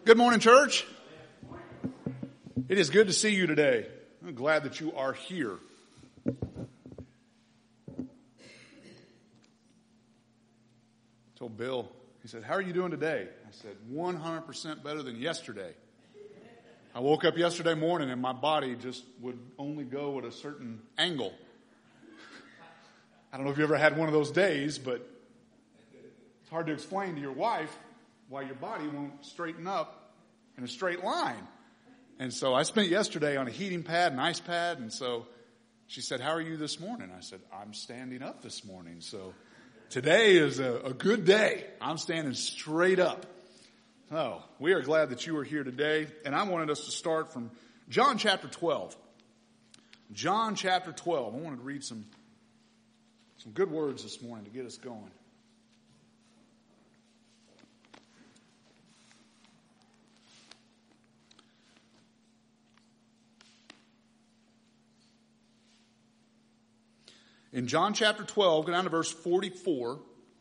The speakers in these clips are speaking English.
Good morning, church. It is good to see you today. I'm glad that you are here. I told Bill, he said, "How are you doing today?" I said, 100% better than yesterday. I woke up yesterday morning and my body just would only go at a certain angle. I don't know if you ever had one of those days, but it's hard to explain to your wife why your body won't straighten up in a straight line. And so I spent yesterday on a heating pad, an ice pad, and so she said, "How are you this morning?" I said, "I'm standing up this morning." So today is a good day. I'm standing straight up. So we are glad that you are here today, and I wanted us to start from John chapter 12. John chapter 12. I wanted to read some good words this morning to get us going. In John chapter 12, go down to verse 44.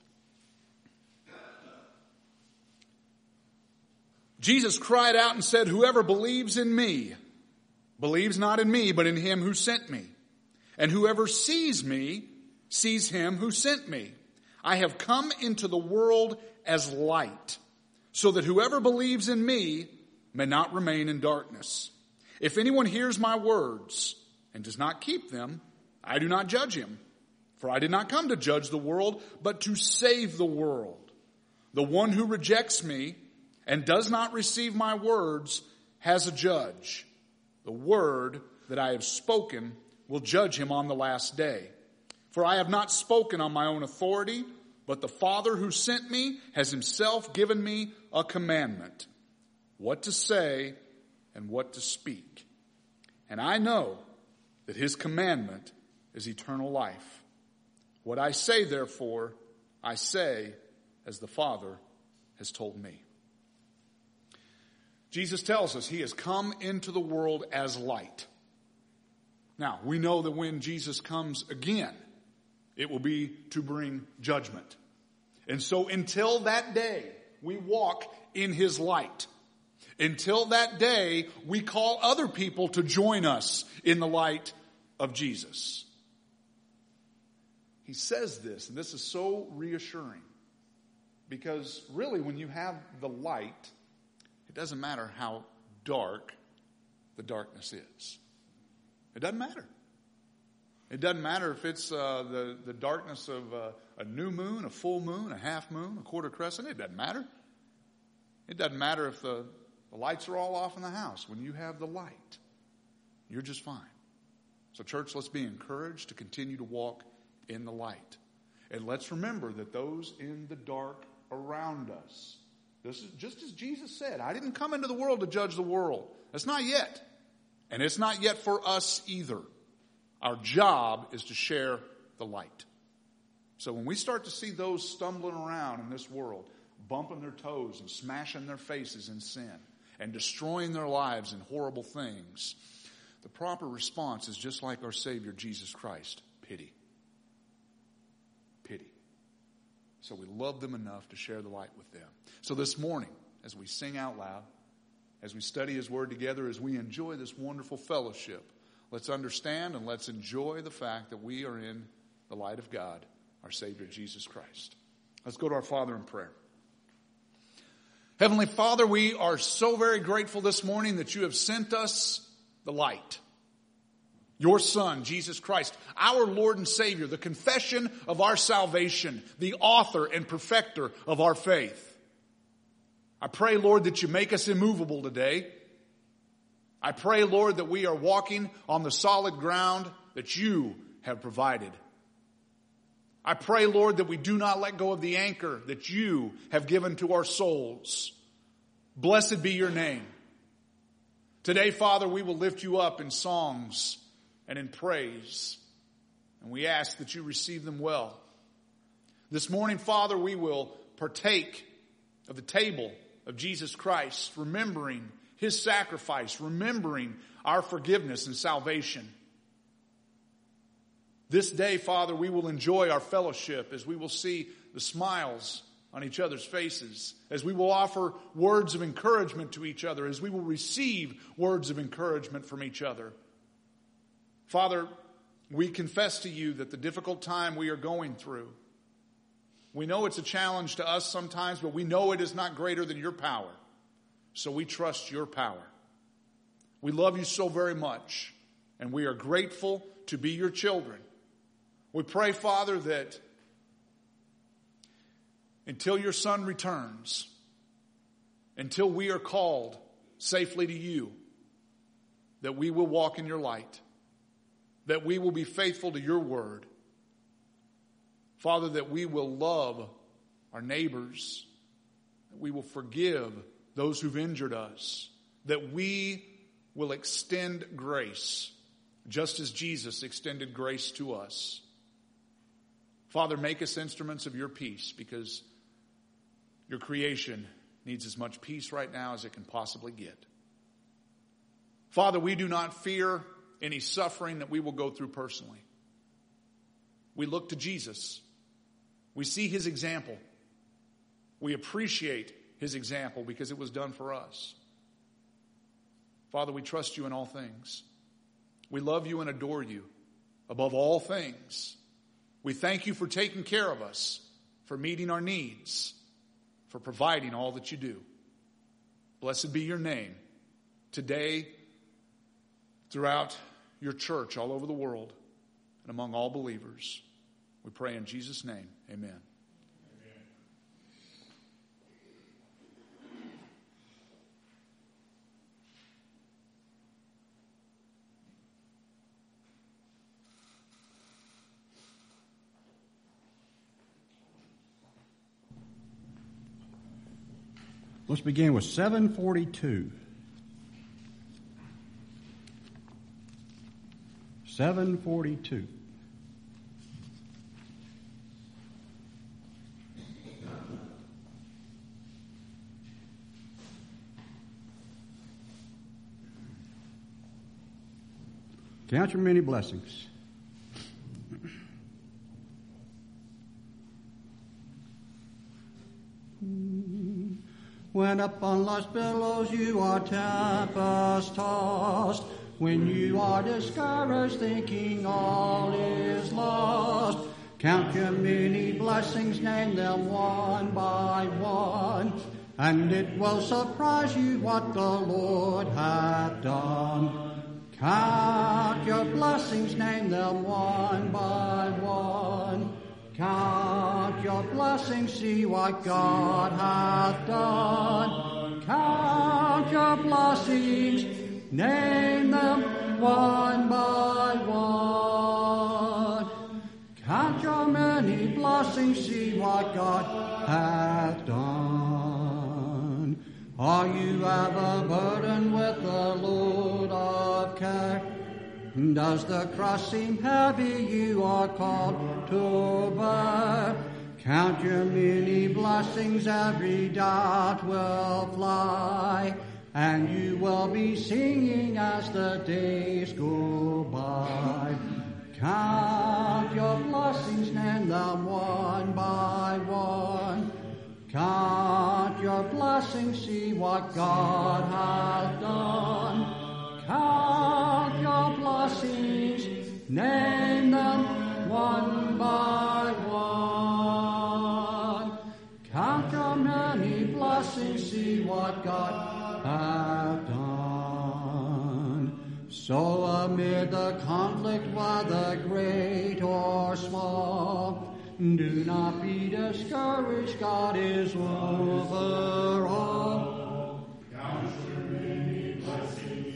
Jesus cried out and said, "Whoever believes in me, believes not in me, but in him who sent me. And whoever sees me, sees him who sent me. I have come into the world as light, so that whoever believes in me may not remain in darkness. If anyone hears my words and does not keep them, I do not judge him, for I did not come to judge the world, but to save the world. The one who rejects me and does not receive my words has a judge. The word that I have spoken will judge him on the last day. For I have not spoken on my own authority, but the Father who sent me has himself given me a commandment, what to say and what to speak. And I know that his commandment is eternal life. What I say, therefore, I say as the Father has told me." Jesus tells us he has come into the world as light. Now, we know that when Jesus comes again, it will be to bring judgment. And so until that day, we walk in his light. Until that day, we call other people to join us in the light of Jesus. He says this, and this is so reassuring, because really when you have the light, it doesn't matter how dark the darkness is. It doesn't matter. It doesn't matter if it's the darkness of a new moon, a full moon, a half moon, a quarter crescent. It doesn't matter. It doesn't matter if the lights are all off in the house. When you have the light, you're just fine. So church, let's be encouraged to continue to walk in the light. And let's remember that those in the dark around us, this is just as Jesus said, I didn't come into the world to judge the world. That's not yet. And it's not yet for us either. Our job is to share the light. So when we start to see those stumbling around in this world, bumping their toes and smashing their faces in sin and destroying their lives in horrible things, the proper response is just like our Savior Jesus Christ: pity. Pity. So we love them enough to share the light with them. So this morning, as we sing out loud, as we study his word together, as we enjoy this wonderful fellowship, let's understand and let's enjoy the fact that we are in the light of God, our Savior Jesus Christ. Let's go to our Father in prayer. Heavenly Father, we are so very grateful this morning that you have sent us the light. Your Son, Jesus Christ, our Lord and Savior, the confession of our salvation, the author and perfecter of our faith. I pray, Lord, that you make us immovable today. I pray, Lord, that we are walking on the solid ground that you have provided. I pray, Lord, that we do not let go of the anchor that you have given to our souls. Blessed be your name. Today, Father, we will lift you up in songs and in praise, and we ask that you receive them well. This morning, Father, we will partake of the table of Jesus Christ, remembering his sacrifice, remembering our forgiveness and salvation. This day, Father, we will enjoy our fellowship as we will see the smiles on each other's faces, as we will offer words of encouragement to each other, as we will receive words of encouragement from each other. Father, we confess to you that the difficult time we are going through, we know it's a challenge to us sometimes, but we know it is not greater than your power. So we trust your power. We love you so very much, and we are grateful to be your children. We pray, Father, that until your Son returns, until we are called safely to you, that we will walk in your light, that we will be faithful to your word. Father, that we will love our neighbors, that we will forgive those who've injured us, that we will extend grace, just as Jesus extended grace to us. Father, make us instruments of your peace, because your creation needs as much peace right now as it can possibly get. Father, we do not fear any suffering that we will go through personally. We look to Jesus. We see his example. We appreciate his example because it was done for us. Father, we trust you in all things. We love you and adore you above all things. We thank you for taking care of us, for meeting our needs, for providing all that you do. Blessed be your name today, throughout your church all over the world, and among all believers. We pray in Jesus' name. Amen. Let's begin with 742. 742. Count your many blessings. When upon life's billows you are tempest tossed, when you are discouraged thinking all is lost, count your many blessings, name them one by one, and it will surprise you what the Lord hath done. Count your blessings, name them one by one. Count your blessings, see what God hath done. Count your blessings, name them one by one. Count your many blessings, see what God hath done. Are you ever burdened with the load of care? Does the cross seem heavy you are called to bear? Count your many blessings, every doubt will fly, and you will be singing as the days go by. Count your blessings, name them one by one. Count your blessings, see what God hath done. Count your blessings, name them one by one. Count your many blessings, see what God hath done. So amid the conflict, whether great or small, do not be discouraged, God is over all. Count your many blessings.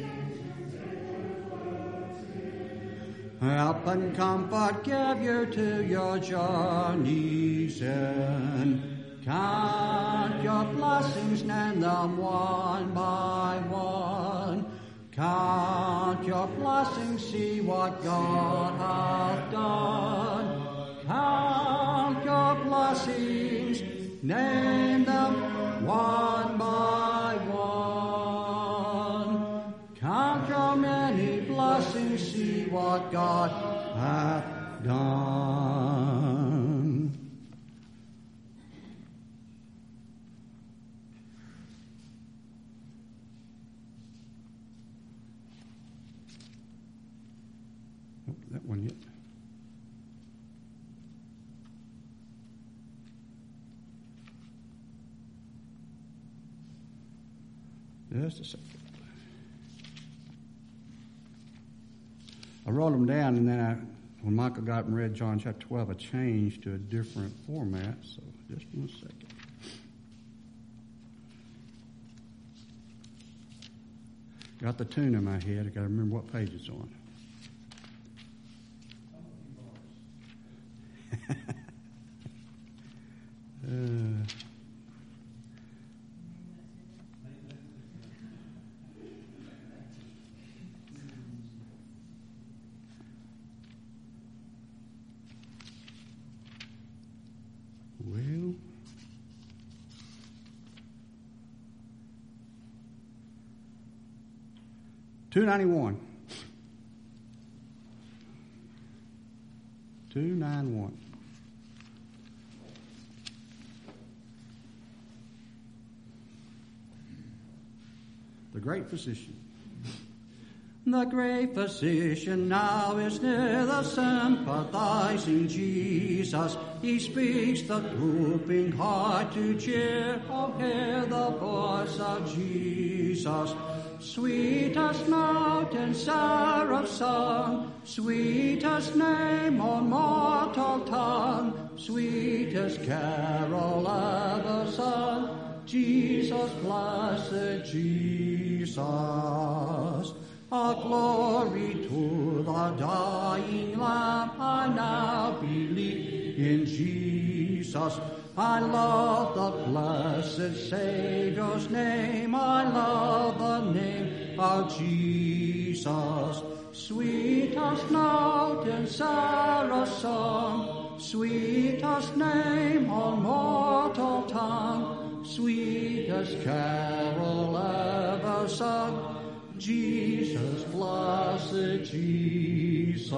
Help and comfort give you to your journey's end. Count your blessings, name them one by one. Count your blessings, see what God hath done. Count your blessings, name them one by one. Count your many blessings, see what God hath done. that one yet. Just a second. I wrote them down, and then when Michael got and read John chapter 12, I changed to a different format, so just 1 second. Got the tune in my head. I got to remember what page it's on. Well, 291. 291. The great physician. The great physician now is near, the sympathizing Jesus. He speaks the drooping heart to cheer. Oh, hear the voice of Jesus. Sweetest note in seraph's song, sweetest name on mortal tongue, sweetest carol ever sung. Jesus, blessed Jesus. All glory to the dying Lamb. I now believe in Jesus. I love the blessed Savior's name. I love the name of Jesus. Sweetest note in seraph's song, sweetest name on mortal tongue, sweetest carol ever sung. Jesus, blessed Jesus.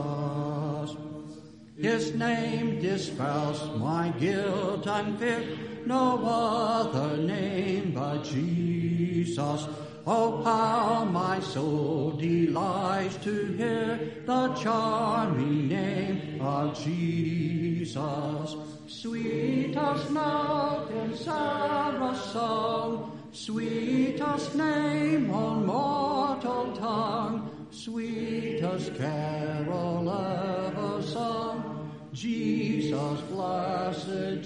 His name dispels my guilt and fear, no other name but Jesus. Oh, how my soul delights to hear the charming name of Jesus. Sweetest note in seraph's song, sweetest name on mortal tongue, sweetest carol ever sung. Jesus, blessed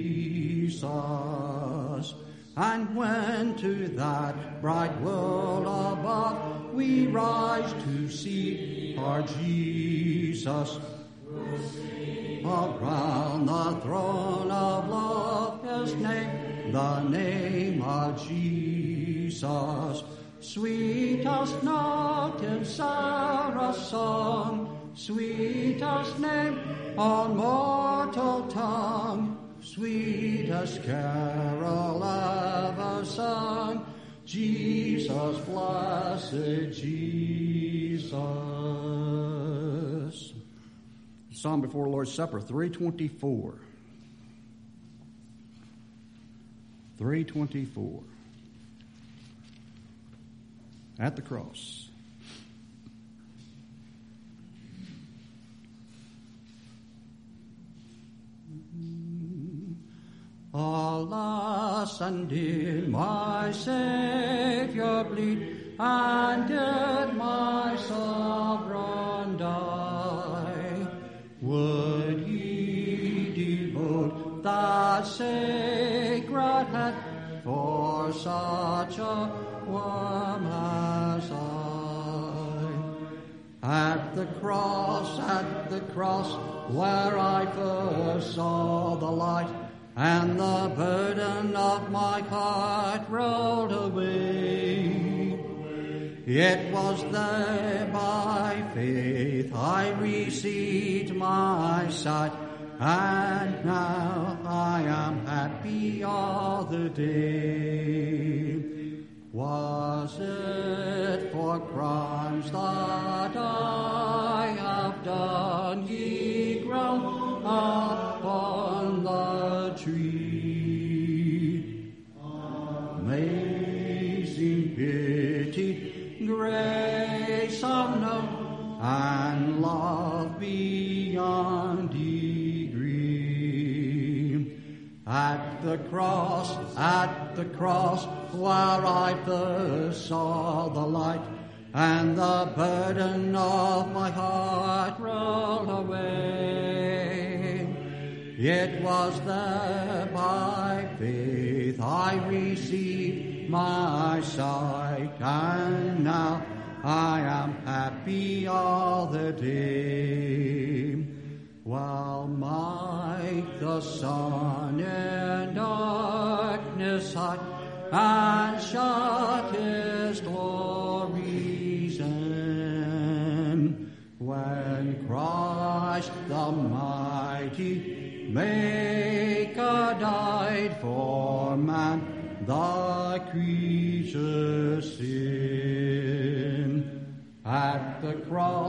Jesus. And when to that bright world above we rise to see our Jesus, around the throne of love, his name, the name of Jesus. Sweetest note in seraph's song, sweetest name on mortal tongue, sweetest carol ever sung. Jesus, blessed Jesus. Psalm before the Lord's Supper, 324. 324. At the cross. Alas, and did my Savior bleed, and did my sovereign die? Would he devote that sacred head for such a worm as I? At the cross, where I first saw the light, and the burden of my heart rolled away. It was there by faith I received my sight, and now I am happy all the day. Was it for crimes that I have done, ye ground upon the tree? Amazing pity, grace unknown, and love beyond degree. At the cross, where I first saw the light, and the burden of my heart rolled away. It was there by faith I received my sight, and now I am happy all the day. While might the sun in darkness hide, and shut his glories in, when Christ the mighty Maker died for man, the creature's sin. At the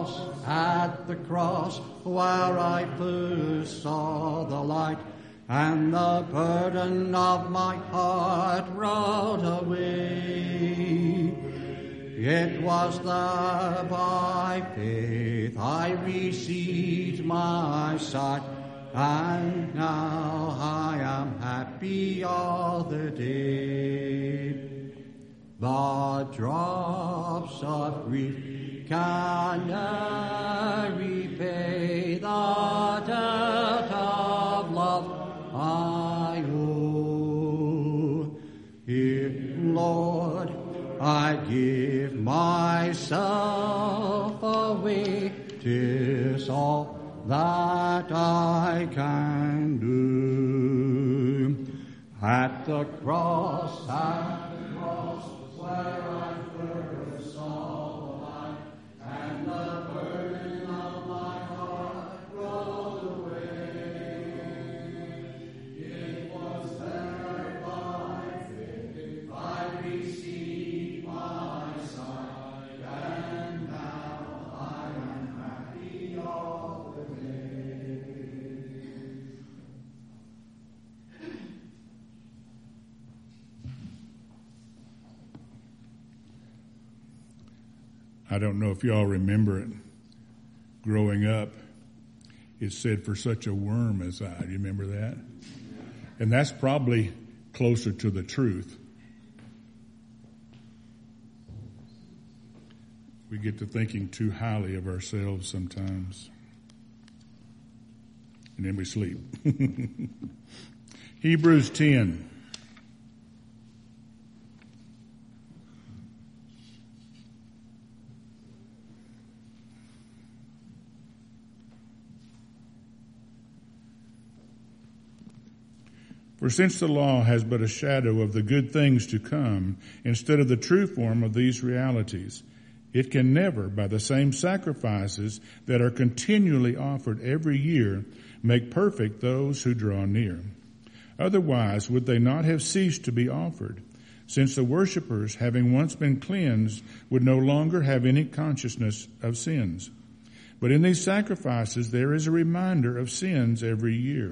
cross, where I first saw the light, and the burden of my heart rolled away. It was there by faith I received my sight, and now I am happy all the day. The drops of grief can ne'er repay the debt of love I owe. Here, Lord, I give myself away. 'Tis all that I can do. At the cross, where I first saw the light, and the burden of my heart rolled away. It was there by faith I received my sight, and now I am happy all the day. I don't know if y'all remember it. Growing up, it said, "For such a worm as I." Do you remember that? And that's probably closer to the truth. We get to thinking too highly of ourselves sometimes. And then we sleep. Hebrews 10. For since the law has but a shadow of the good things to come, instead of the true form of these realities, it can never, by the same sacrifices that are continually offered every year, make perfect those who draw near. Otherwise, would they not have ceased to be offered, since the worshippers, having once been cleansed, would no longer have any consciousness of sins. But in these sacrifices there is a reminder of sins every year.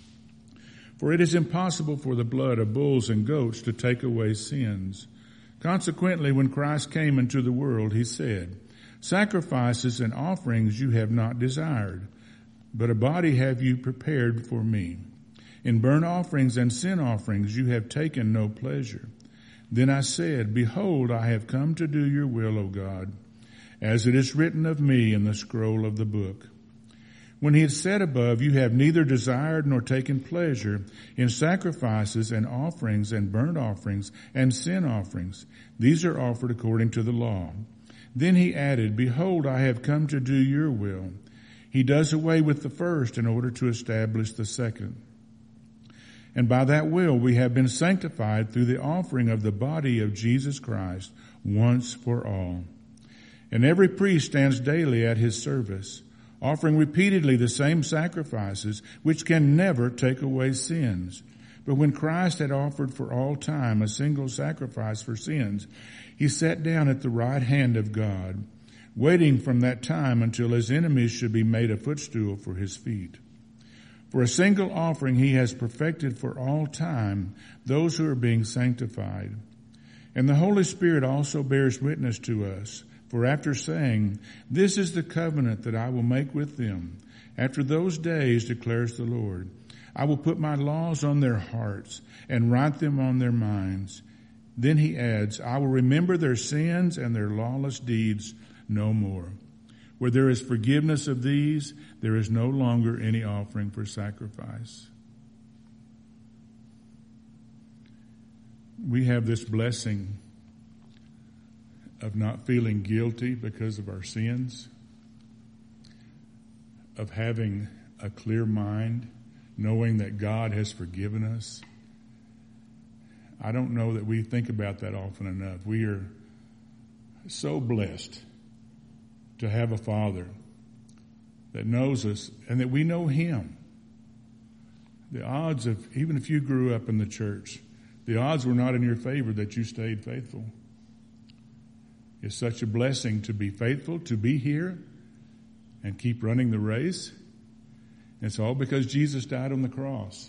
For it is impossible for the blood of bulls and goats to take away sins. Consequently, when Christ came into the world, he said, "Sacrifices and offerings you have not desired, but a body have you prepared for me. In burnt offerings and sin offerings you have taken no pleasure." Then I said, "Behold, I have come to do your will, O God, as it is written of me in the scroll of the book." When he had said above, "You have neither desired nor taken pleasure in sacrifices and offerings and burnt offerings and sin offerings. These are offered according to the law." Then he added, "Behold, I have come to do your will." He does away with the first in order to establish the second. And by that will we have been sanctified through the offering of the body of Jesus Christ once for all. And every priest stands daily at his service, offering repeatedly the same sacrifices, which can never take away sins. But when Christ had offered for all time a single sacrifice for sins, he sat down at the right hand of God, waiting from that time until his enemies should be made a footstool for his feet. For a single offering he has perfected for all time those who are being sanctified. And the Holy Spirit also bears witness to us, For after saying, "This is the covenant that I will make with them, after those days, declares the Lord, I will put my laws on their hearts and write them on their minds." Then he adds, "I will remember their sins and their lawless deeds no more. Where there is forgiveness of these, there is no longer any offering for sacrifice." We have this blessing of not feeling guilty because of our sins, of having a clear mind, knowing that God has forgiven us. I don't know that we think about that often enough. We are so blessed to have a Father that knows us and that we know Him. The odds of, even if you grew up in the church, the odds were not in your favor that you stayed faithful. It's such a blessing to be faithful, to be here, and keep running the race. It's all because Jesus died on the cross.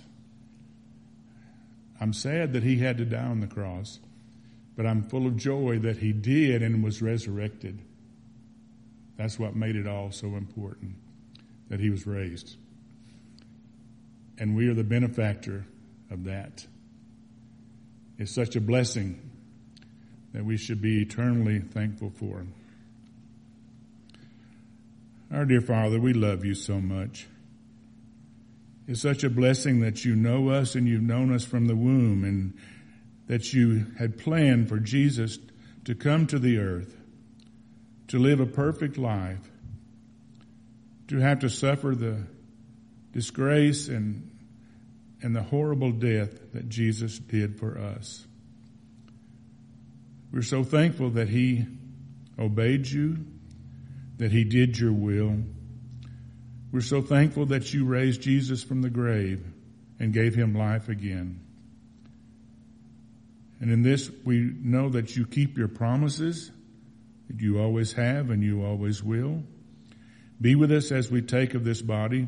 I'm sad that He had to die on the cross, but I'm full of joy that He did and was resurrected. That's what made it all so important, that He was raised. And we are the benefactor of that. It's such a blessing that we should be eternally thankful for. Our dear Father, we love you so much. It's such a blessing that you know us and you've known us from the womb, and that you had planned for Jesus to come to the earth, to live a perfect life, to have to suffer the disgrace and the horrible death that Jesus did for us. We're so thankful that He obeyed you, that He did your will. We're so thankful that you raised Jesus from the grave and gave Him life again. And in this, we know that you keep your promises, that you always have and you always will. Be with us as we take of this body,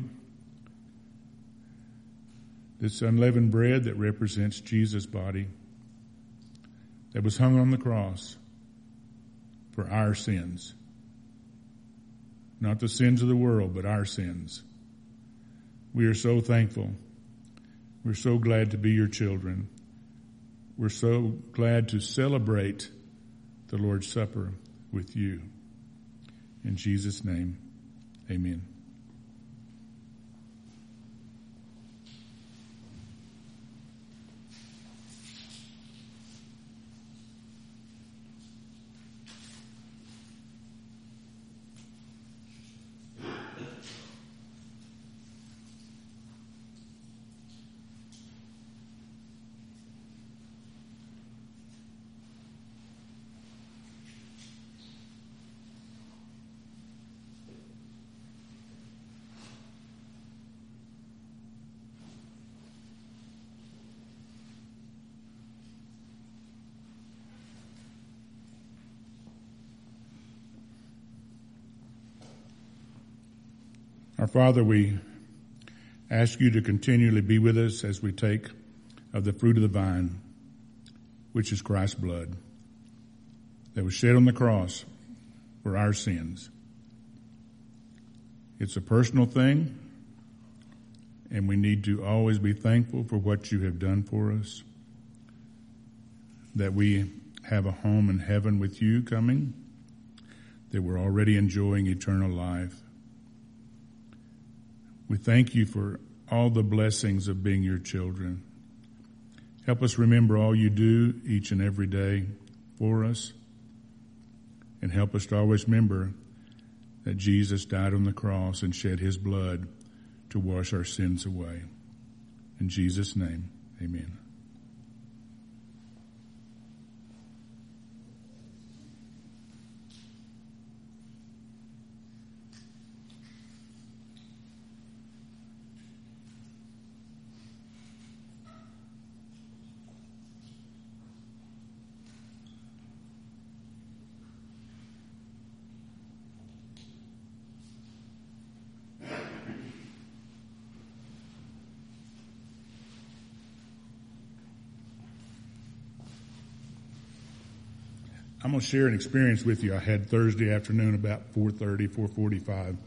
this unleavened bread that represents Jesus' body, that was hung on the cross for our sins. Not the sins of the world, but our sins. We are so thankful. We're so glad to be your children. We're so glad to celebrate the Lord's Supper with you. In Jesus' name, amen. Our Father, we ask you to continually be with us as we take of the fruit of the vine, which is Christ's blood that was shed on the cross for our sins. It's a personal thing, and we need to always be thankful for what you have done for us, that we have a home in heaven with you coming, that we're already enjoying eternal life. We thank you for all the blessings of being your children. Help us remember all you do each and every day for us, and help us to always remember that Jesus died on the cross and shed his blood to wash our sins away. In Jesus' name, amen. I'm going to share an experience with you I had Thursday afternoon about 4:45.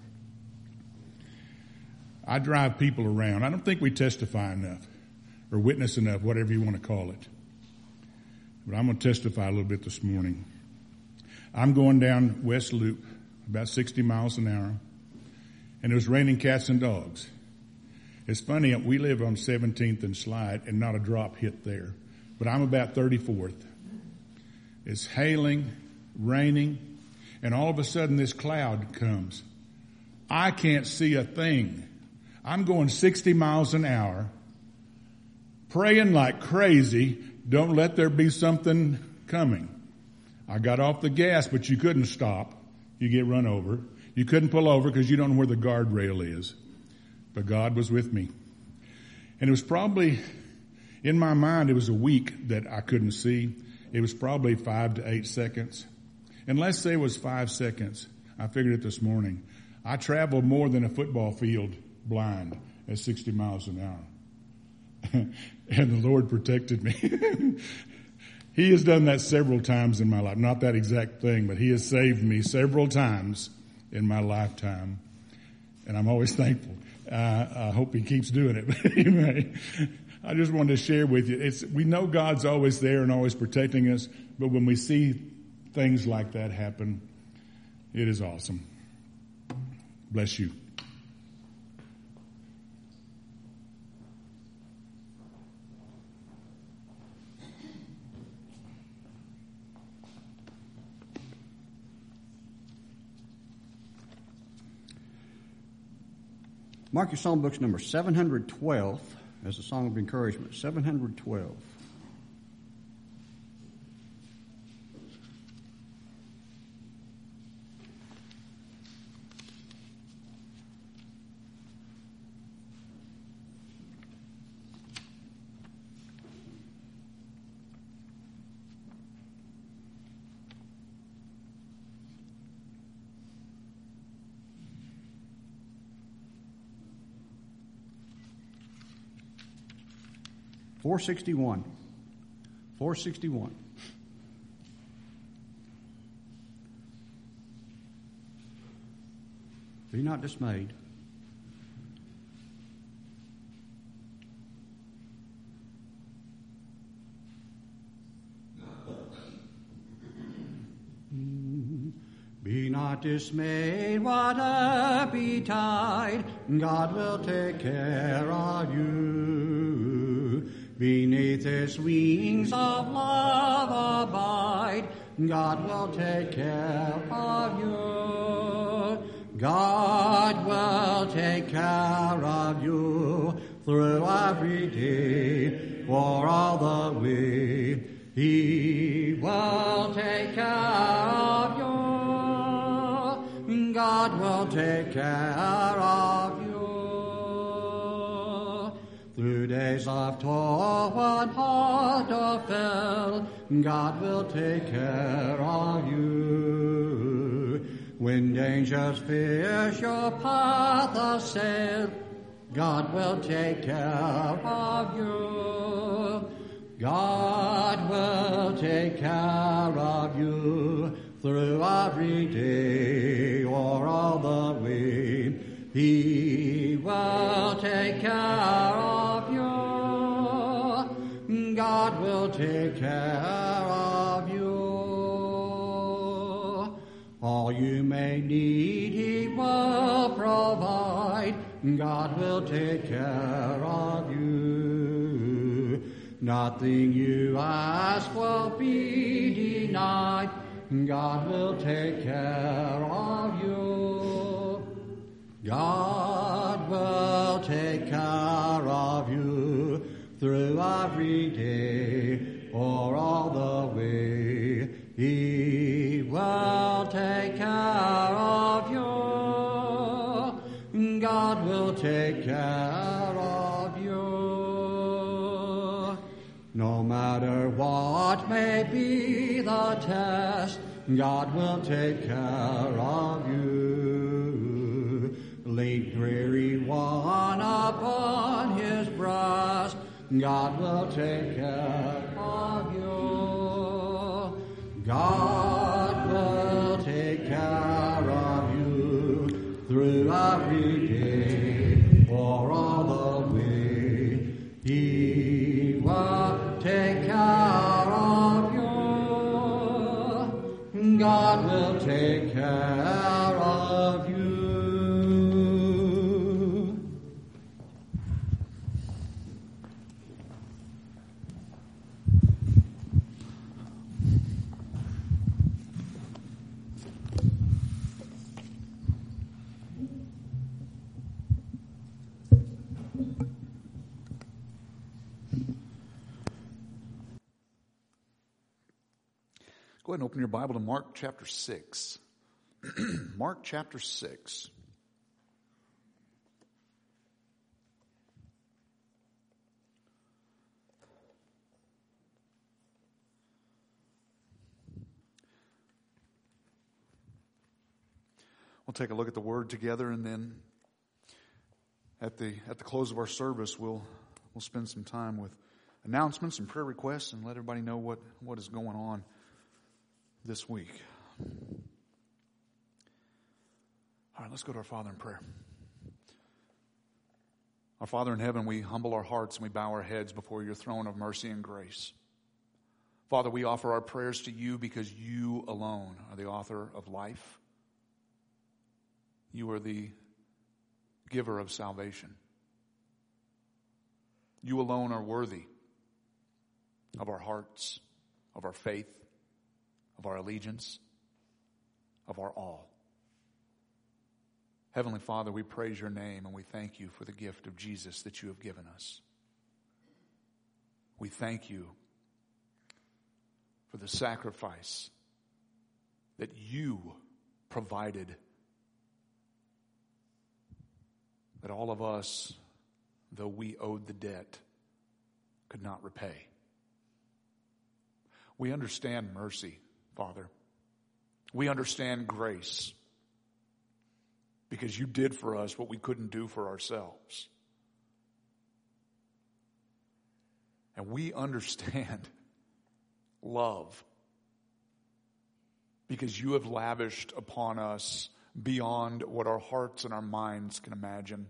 I drive people around. I don't think we testify enough or witness enough, whatever you want to call it. But I'm going to testify a little bit this morning. I'm going down West Loop about 60 miles an hour, and it was raining cats and dogs. It's funny, we live on 17th and Slide, and not a drop hit there. But I'm about 34th. It's hailing, raining, and all of a sudden this cloud comes. I can't see a thing. I'm going 60 miles an hour, praying like crazy, don't let there be something coming. I got off the gas, but you couldn't stop. You get run over. You couldn't pull over because you don't know where the guardrail is. But God was with me. And it was probably, in my mind, it was a week that I couldn't see. It was probably 5 to 8 seconds. And let's say it was 5 seconds. I figured it this morning. I traveled more than a football field blind at 60 miles an hour. And the Lord protected me. He has done that several times in my life. Not that exact thing, but He has saved me several times in my lifetime. And I'm always thankful. I hope He keeps doing it. But anyway, I just wanted to share with you. We know God's always there and always protecting us, but when we see things like that happen, it is awesome. Bless you. Mark your songbooks number 712 as a song of encouragement. 712. $461. $461. Be not dismayed. Be not dismayed, whatever betide, God will take care of you. Beneath His wings of love abide, God will take care of you. God will take care of you through every day, for all the way. He will take care of you. God will take care of you. Through days of toil and hard affair, God will take care of you. When dangers fish your path assail, God will take care of you. God will take care of you through every day or all the way. He will take care of you. God will take care of you. All you may need, He will provide. God will take care of you. Nothing you ask will be denied. God will take care of you. God will take care of you through every day or all the way. He will take care of you. God will take care of you. No matter what may be the test, God will take care of you. Lean weary one upon His breast, God will take care of you. God will take care of you through every day or all the way. He will take care of you. God will take care of you. Go ahead and open your Bible to Mark chapter 6. Mark chapter 6. We'll take a look at the Word together, and then at the close of our service, we'll spend some time with announcements and prayer requests and let everybody know what is going on this week. All right, let's go to our Father in prayer. Our Father in heaven, we humble our hearts and we bow our heads before your throne of mercy and grace. Father, we offer our prayers to you because you alone are the author of life. You are the giver of salvation. You alone are worthy of our hearts, of our faith, of our allegiance, of our all. Heavenly Father, we praise your name and we thank you for the gift of Jesus that you have given us. We thank you for the sacrifice that you provided, that all of us, though we owed the debt, could not repay. We understand mercy, Father. We understand grace because you did for us what we couldn't do for ourselves. And we understand love because you have lavished upon us beyond what our hearts and our minds can imagine.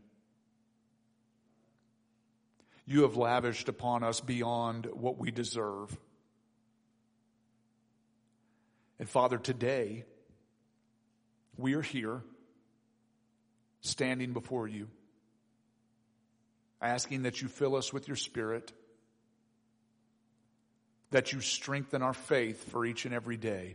You have lavished upon us beyond what we deserve. And Father, today, we are here, standing before you, asking that you fill us with your Spirit, that you strengthen our faith for each and every day,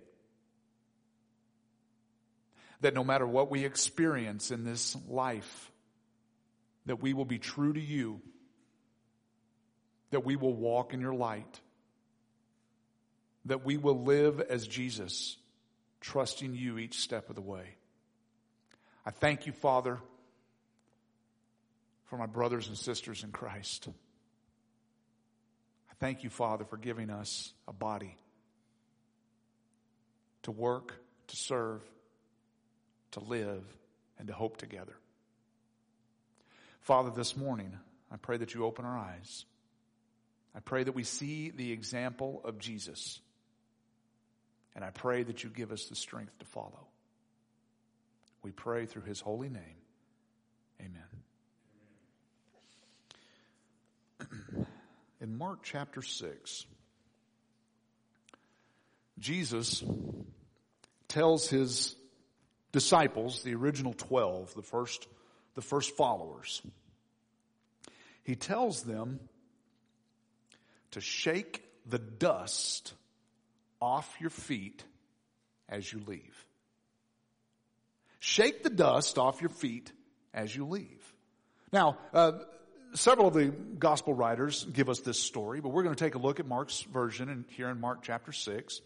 that no matter what we experience in this life, that we will be true to you, that we will walk in your light, that we will live as Jesus, trusting you each step of the way. I thank you, Father, for my brothers and sisters in Christ. I thank you, Father, for giving us a body to work, to serve, to live, and to hope together. Father, this morning, I pray that you open our eyes. I pray that we see the example of Jesus. And I pray that you give us the strength to follow. We pray through his holy name. Amen. In Mark chapter 6, Jesus tells his disciples, the original 12, the first followers, he tells them to shake the dust off your feet as you leave. Shake the dust off your feet as you leave. Now, several of the gospel writers give us this story, but we're going to take a look at Mark's version and here in Mark chapter 6.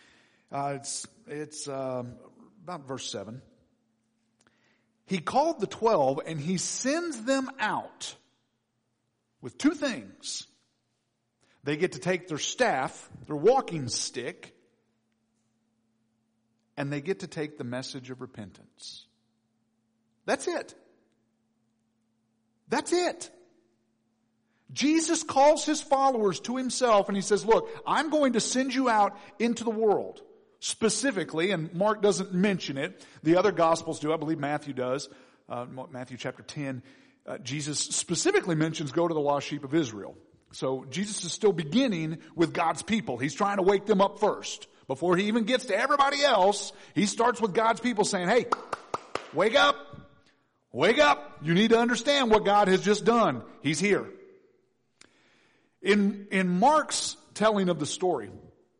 It's about verse 7. He called the 12 and he sends them out with two things. They get to take their staff, their walking stick, and they get to take the message of repentance. That's it. That's it. Jesus calls his followers to himself and he says, look, I'm going to send you out into the world. specifically, and Mark doesn't mention it. The other Gospels do. I believe Matthew does. Matthew chapter 10, Jesus specifically mentions go to the lost sheep of Israel. So Jesus is still beginning with God's people. He's trying to wake them up first. Before he even gets to everybody else, he starts with God's people saying, hey, wake up. Wake up. You need to understand what God has just done. He's here. In Mark's telling of the story,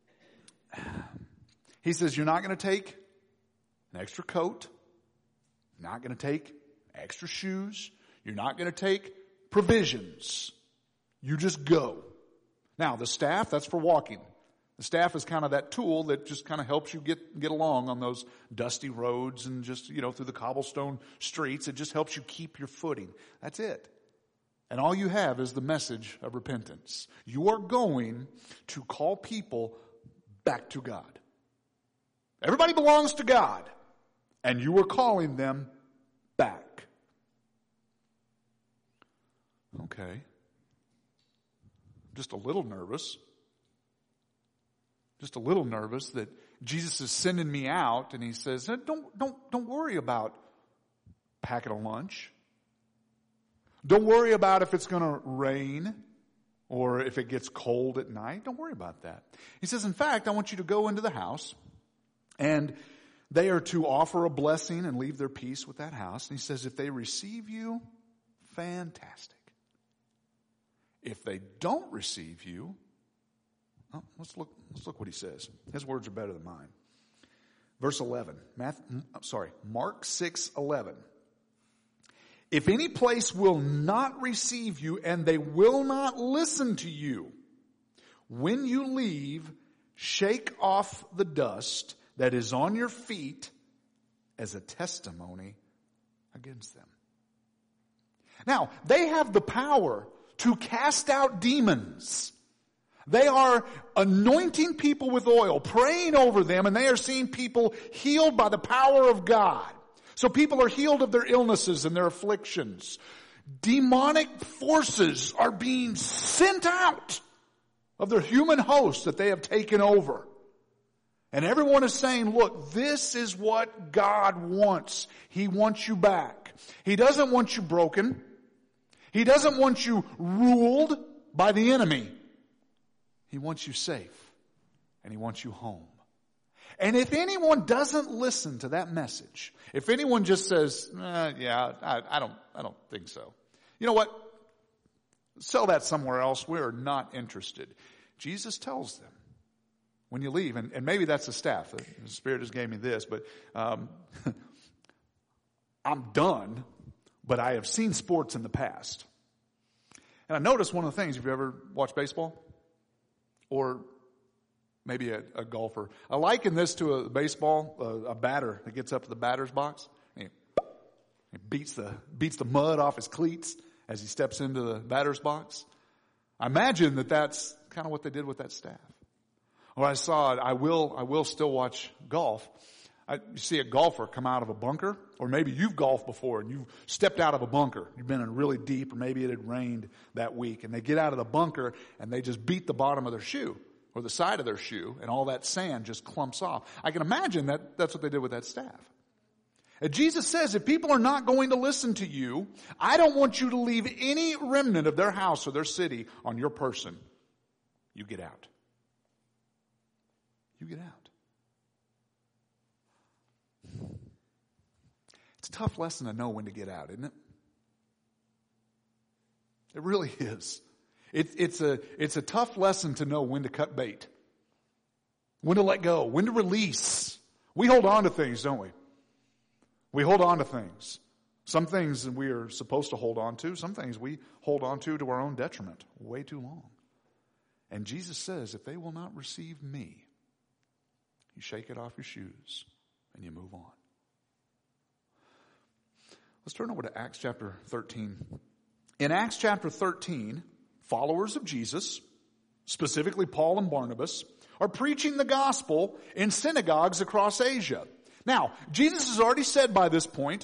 he says, you're not going to take an extra coat. You're not going to take extra shoes. You're not going to take provisions. You just go. Now, the staff, that's for walking. The staff is kind of that tool that just kind of helps you get along on those dusty roads and just, through the cobblestone streets. It just helps you keep your footing. That's it. And all you have is the message of repentance. You are going to call people back to God. Everybody belongs to God. And you are calling them back. Okay. Just a little nervous that Jesus is sending me out, and he says, don't worry about packing a lunch. Don't worry about if it's going to rain or if it gets cold at night. Don't worry about that. He says, in fact, I want you to go into the house, and they are to offer a blessing and leave their peace with that house. And he says, if they receive you, fantastic. If they don't receive you, let's look what he says. His words are better than mine. Verse 11, Mark 6:11. If any place will not receive you and they will not listen to you, when you leave, shake off the dust that is on your feet as a testimony against them. Now, they have the power to cast out demons. They are anointing people with oil, praying over them, and they are seeing people healed by the power of God. So people are healed of their illnesses and their afflictions. Demonic forces are being sent out of their human host that they have taken over. And everyone is saying, look, this is what God wants. He wants you back. He doesn't want you broken. He doesn't want you ruled by the enemy. He wants you safe. And he wants you home. And if anyone doesn't listen to that message, if anyone just says, I don't think so. You know what? Sell that somewhere else. We're not interested. Jesus tells them when you leave, and maybe that's the staff. The Spirit just gave me this, but I'm done, but I have seen sports in the past. And I noticed one of the things, have you ever watched baseball? Or maybe a golfer. I liken this to a baseball, a batter that gets up to the batter's box. He beats the mud off his cleats as he steps into the batter's box. I imagine that that's kind of what they did with that staff. Or I saw it, I will still watch golf. You see a golfer come out of a bunker, or maybe you've golfed before and you've stepped out of a bunker. You've been in really deep, or maybe it had rained that week, and they get out of the bunker and they just beat the bottom of their shoe or the side of their shoe, and all that sand just clumps off. I can imagine that's what they did with that staff. And Jesus says, if people are not going to listen to you, I don't want you to leave any remnant of their house or their city on your person. You get out. You get out. It's a tough lesson to know when to get out, isn't it? It really is. It's a tough lesson to know when to cut bait, when to let go, when to release. We hold on to things, don't we? We hold on to things. Some things we are supposed to hold on to. Some things we hold on to our own detriment way too long. And Jesus says, if they will not receive me, you shake it off your shoes and you move on. Let's turn over to Acts chapter 13. In Acts chapter 13, followers of Jesus, specifically Paul and Barnabas, are preaching the gospel in synagogues across Asia. Now, Jesus has already said by this point,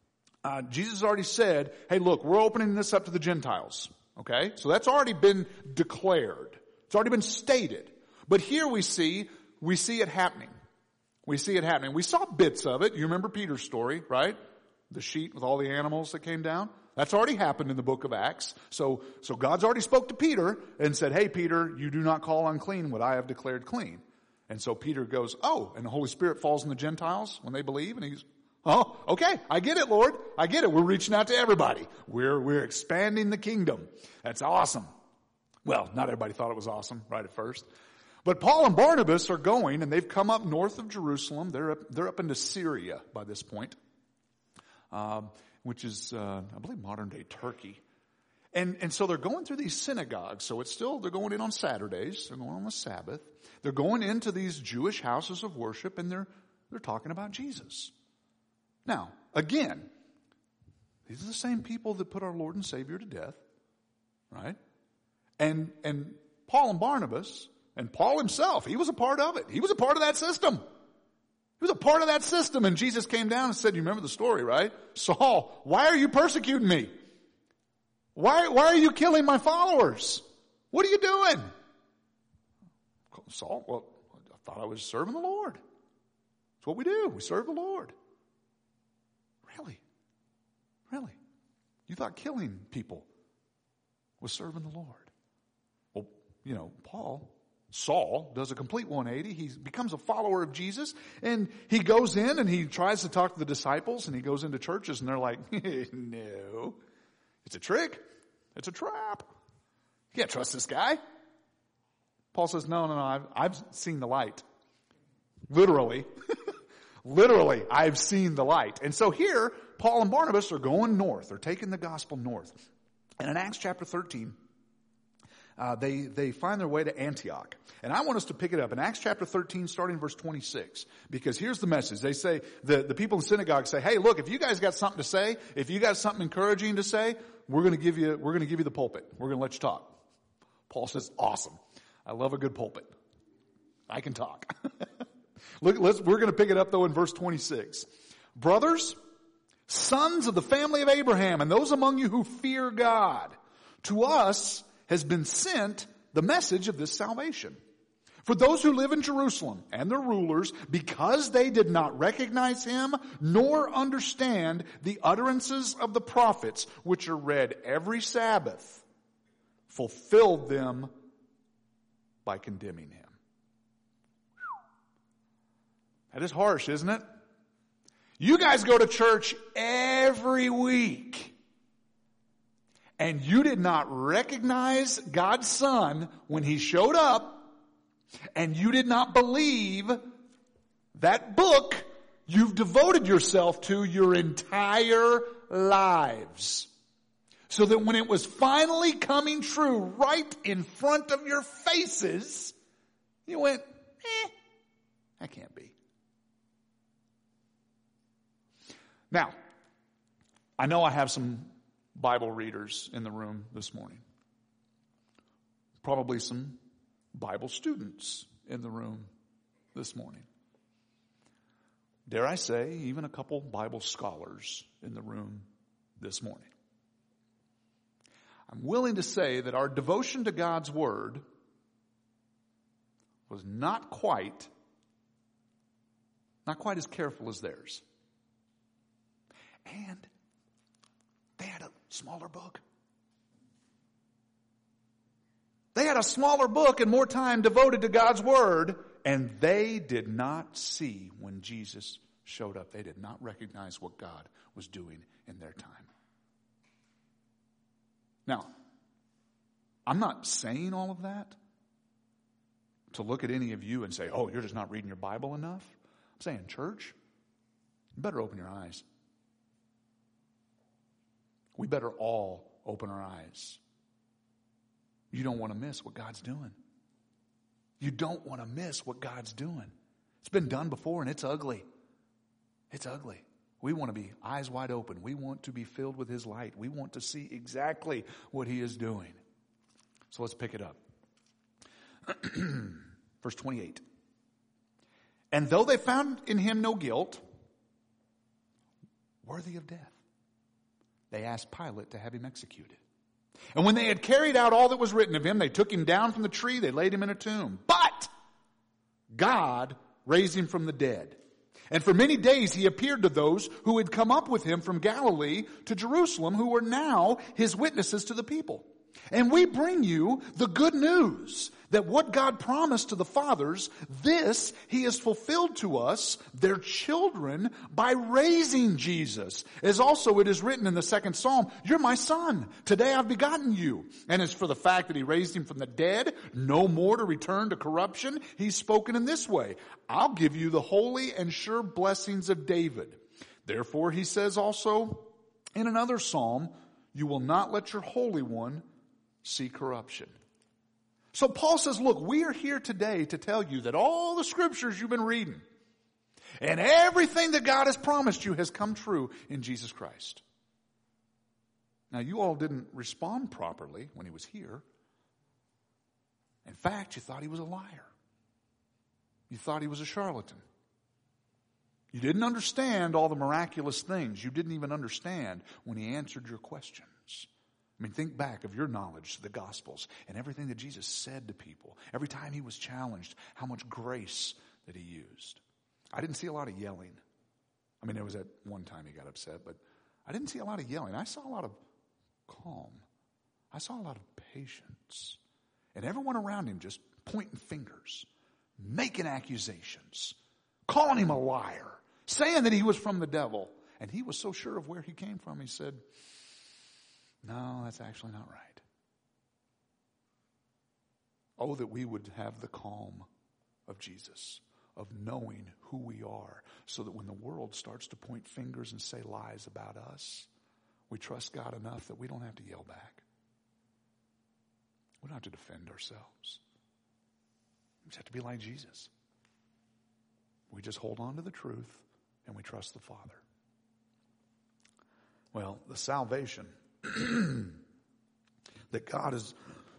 hey, look, we're opening this up to the Gentiles. Okay? So that's already been declared. It's already been stated. But here we see it happening. We see it happening. We saw bits of it. You remember Peter's story, right? The sheet with all the animals that came down. That's already happened in the book of Acts. So God's already spoke to Peter and said, hey, Peter, you do not call unclean what I have declared clean. And so Peter goes, oh, and the Holy Spirit falls on the Gentiles when they believe. And he's, oh, okay, I get it, Lord. I get it. We're reaching out to everybody. We're expanding the kingdom. That's awesome. Well, not everybody thought it was awesome right at first. But Paul and Barnabas are going, and they've come up north of Jerusalem. They're up into Syria by this point, which is, I believe, modern day Turkey. And so they're going through these synagogues. So they're going in on Saturdays. They're going on the Sabbath. They're going into these Jewish houses of worship, and they're talking about Jesus. Now, again, these are the same people that put our Lord and Savior to death, right? And Paul and Barnabas, and Paul himself, he was a part of it. He was a part of that system. He was a part of that system. And Jesus came down and said, you remember the story, right? Saul, why are you persecuting me? Why are you killing my followers? What are you doing? Saul, well, I thought I was serving the Lord. That's what we do. We serve the Lord. Really? You thought killing people was serving the Lord? Well, Saul does a complete 180. He becomes a follower of Jesus, and he goes in and he tries to talk to the disciples, and he goes into churches, and they're like, no, it's a trick. It's a trap. You can't trust this guy. Paul says, no, I've seen the light. Literally. Literally, I've seen the light. And so here, Paul and Barnabas are going north. They're taking the gospel north. And in Acts chapter 13, they find their way to Antioch. And I want us to pick it up in Acts chapter 13, starting verse 26. Because here's the message. They say, the people in the synagogue say, hey, look, if you guys got something to say, if you got something encouraging to say, we're going to give you the pulpit. We're going to let you talk. Paul says, awesome. I love a good pulpit. I can talk. We're going to pick it up though in verse 26. Brothers, sons of the family of Abraham, and those among you who fear God, to us has been sent the message of this salvation. For those who live in Jerusalem and their rulers, because they did not recognize him nor understand the utterances of the prophets, which are read every Sabbath, fulfilled them by condemning him. That is harsh, isn't it? You guys go to church every week, and you did not recognize God's Son when he showed up, and you did not believe that book you've devoted yourself to your entire lives. So that when it was finally coming true right in front of your faces, you went, that can't be. Now, I know I have some Bible readers in the room this morning. Probably some Bible students in the room this morning. Dare I say, even a couple Bible scholars in the room this morning. I'm willing to say that our devotion to God's Word was not quite as careful as theirs. And they had a smaller book. They had a smaller book and more time devoted to God's Word, and they did not see when Jesus showed up. They did not recognize what God was doing in their time. Now, I'm not saying all of that to look at any of you and say, oh, you're just not reading your Bible enough. I'm saying, church, you better open your eyes. We better all open our eyes. You don't want to miss what God's doing. You don't want to miss what God's doing. It's been done before and it's ugly. It's ugly. We want to be eyes wide open. We want to be filled with his light. We want to see exactly what he is doing. So let's pick it up. Verse 28. And though they found in him no guilt, worthy of death, they asked Pilate to have him executed. And when they had carried out all that was written of him, they took him down from the tree, they laid him in a tomb. But God raised him from the dead. And for many days he appeared to those who had come up with him from Galilee to Jerusalem, who were now his witnesses to the people. And we bring you the good news that what God promised to the fathers, this he has fulfilled to us, their children, by raising Jesus. As also it is written in the second Psalm, you're my son. Today I've begotten you. And as for the fact that he raised him from the dead, no more to return to corruption, he's spoken in this way, I'll give you the holy and sure blessings of David. Therefore he says also in another Psalm, you will not let your Holy One see corruption. So Paul says, look, we are here today to tell you that all the scriptures you've been reading and everything that God has promised you has come true in Jesus Christ. Now you all didn't respond properly when he was here. In fact, you thought he was a liar. You thought he was a charlatan. You didn't understand all the miraculous things. You didn't even understand when he answered your questions. I mean, think back of your knowledge to the Gospels and everything that Jesus said to people. Every time he was challenged, how much grace that he used. I didn't see a lot of yelling. I mean, there was that one time he got upset, but I didn't see a lot of yelling. I saw a lot of calm. I saw a lot of patience. And everyone around him just pointing fingers, making accusations, calling him a liar, saying that he was from the devil. And he was so sure of where he came from, he said, no, that's actually not right. Oh, that we would have the calm of Jesus, of knowing who we are, so that when the world starts to point fingers and say lies about us, we trust God enough that we don't have to yell back. We don't have to defend ourselves. We just have to be like Jesus. We just hold on to the truth and we trust the Father. Well, the salvation that God is,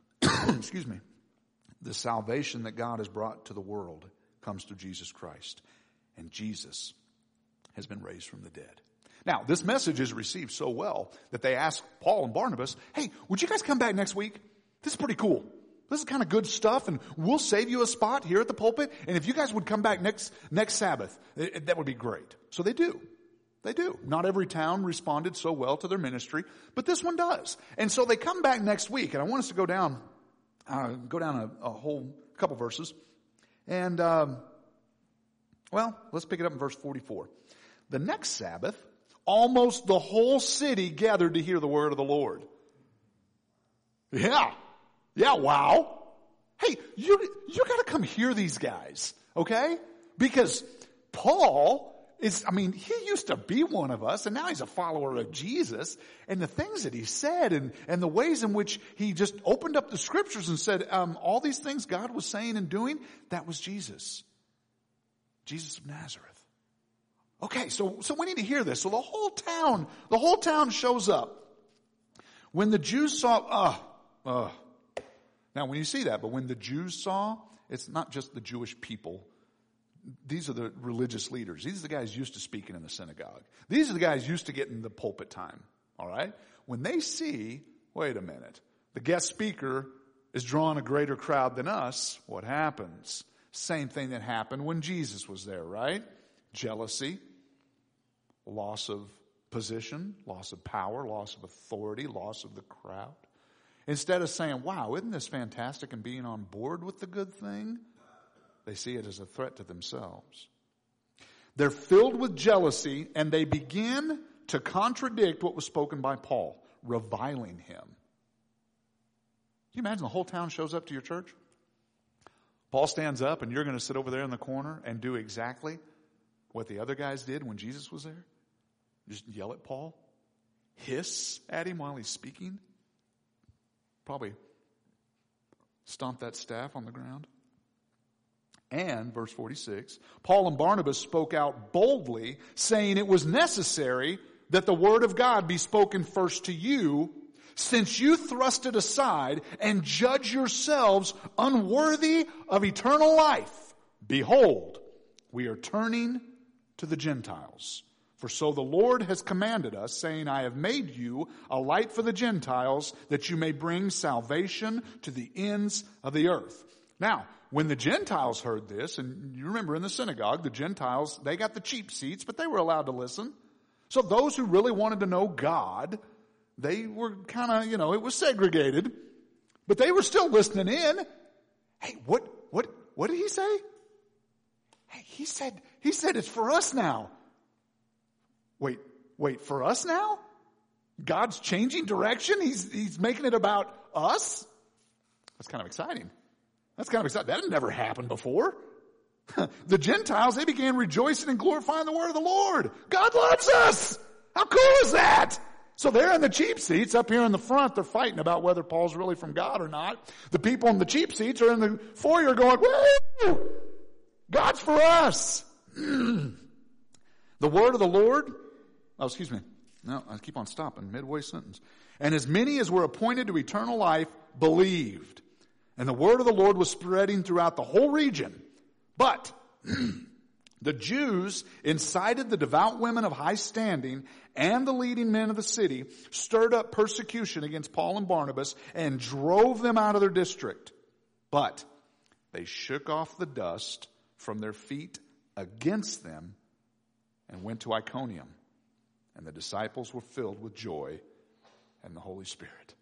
the salvation that God has brought to the world comes through Jesus Christ. And Jesus has been raised from the dead. Now, this message is received so well that they asked Paul and Barnabas, hey, would you guys come back next week? This is pretty cool. This is kind of good stuff, and we'll save you a spot here at the pulpit. And if you guys would come back next Sabbath, that would be great. So they do. They do. Not every town responded so well to their ministry, but this one does. And so they come back next week, and I want us to go down a whole couple verses. And, let's pick it up in verse 44. The next Sabbath, almost the whole city gathered to hear the word of the Lord. Yeah, wow. Hey, you gotta come hear these guys, okay? Because Paul he used to be one of us, and now he's a follower of Jesus, and the things that he said and the ways in which he just opened up the scriptures and said, all these things God was saying and doing, that was Jesus. Jesus of Nazareth. Okay, so we need to hear this. So the whole town shows up. When the Jews saw, now when you see that, but when the Jews saw, it's not just the Jewish people. These are the religious leaders. These are the guys used to speaking in the synagogue. These are the guys used to getting the pulpit time. All right? When they see, wait a minute, the guest speaker is drawing a greater crowd than us, what happens? Same thing that happened when Jesus was there, right? Jealousy, loss of position, loss of power, loss of authority, loss of the crowd. Instead of saying, wow, isn't this fantastic, and being on board with the good thing, they see it as a threat to themselves. They're filled with jealousy, and they begin to contradict what was spoken by Paul, reviling him. Can you imagine the whole town shows up to your church? Paul stands up, and you're going to sit over there in the corner and do exactly what the other guys did when Jesus was there? Just yell at Paul? Hiss at him while he's speaking? Probably stomp that staff on the ground. And, verse 46, Paul and Barnabas spoke out boldly, saying it was necessary that the word of God be spoken first to you, since you thrust it aside and judge yourselves unworthy of eternal life. Behold, we are turning to the Gentiles. For so the Lord has commanded us, saying, I have made you a light for the Gentiles, that you may bring salvation to the ends of the earth. Now, when the Gentiles heard this, and you remember in the synagogue, the Gentiles, they got the cheap seats, but they were allowed to listen. So those who really wanted to know God, they were kind of, it was segregated, but they were still listening in. Hey, what did he say? Hey, he said it's for us now. Wait, for us now? God's changing direction? He's making it about us? That's kind of exciting. That had never happened before. The Gentiles, they began rejoicing and glorifying the word of the Lord. God loves us! How cool is that? So they're in the cheap seats up here in the front. They're fighting about whether Paul's really from God or not. The people in the cheap seats are in the foyer going, woo! God's for us! The word of the Lord, no, I keep on stopping midway sentence. And as many as were appointed to eternal life believed. And the word of the Lord was spreading throughout the whole region. But the Jews incited the devout women of high standing and the leading men of the city, stirred up persecution against Paul and Barnabas, and drove them out of their district. But they shook off the dust from their feet against them and went to Iconium. And the disciples were filled with joy and the Holy Spirit.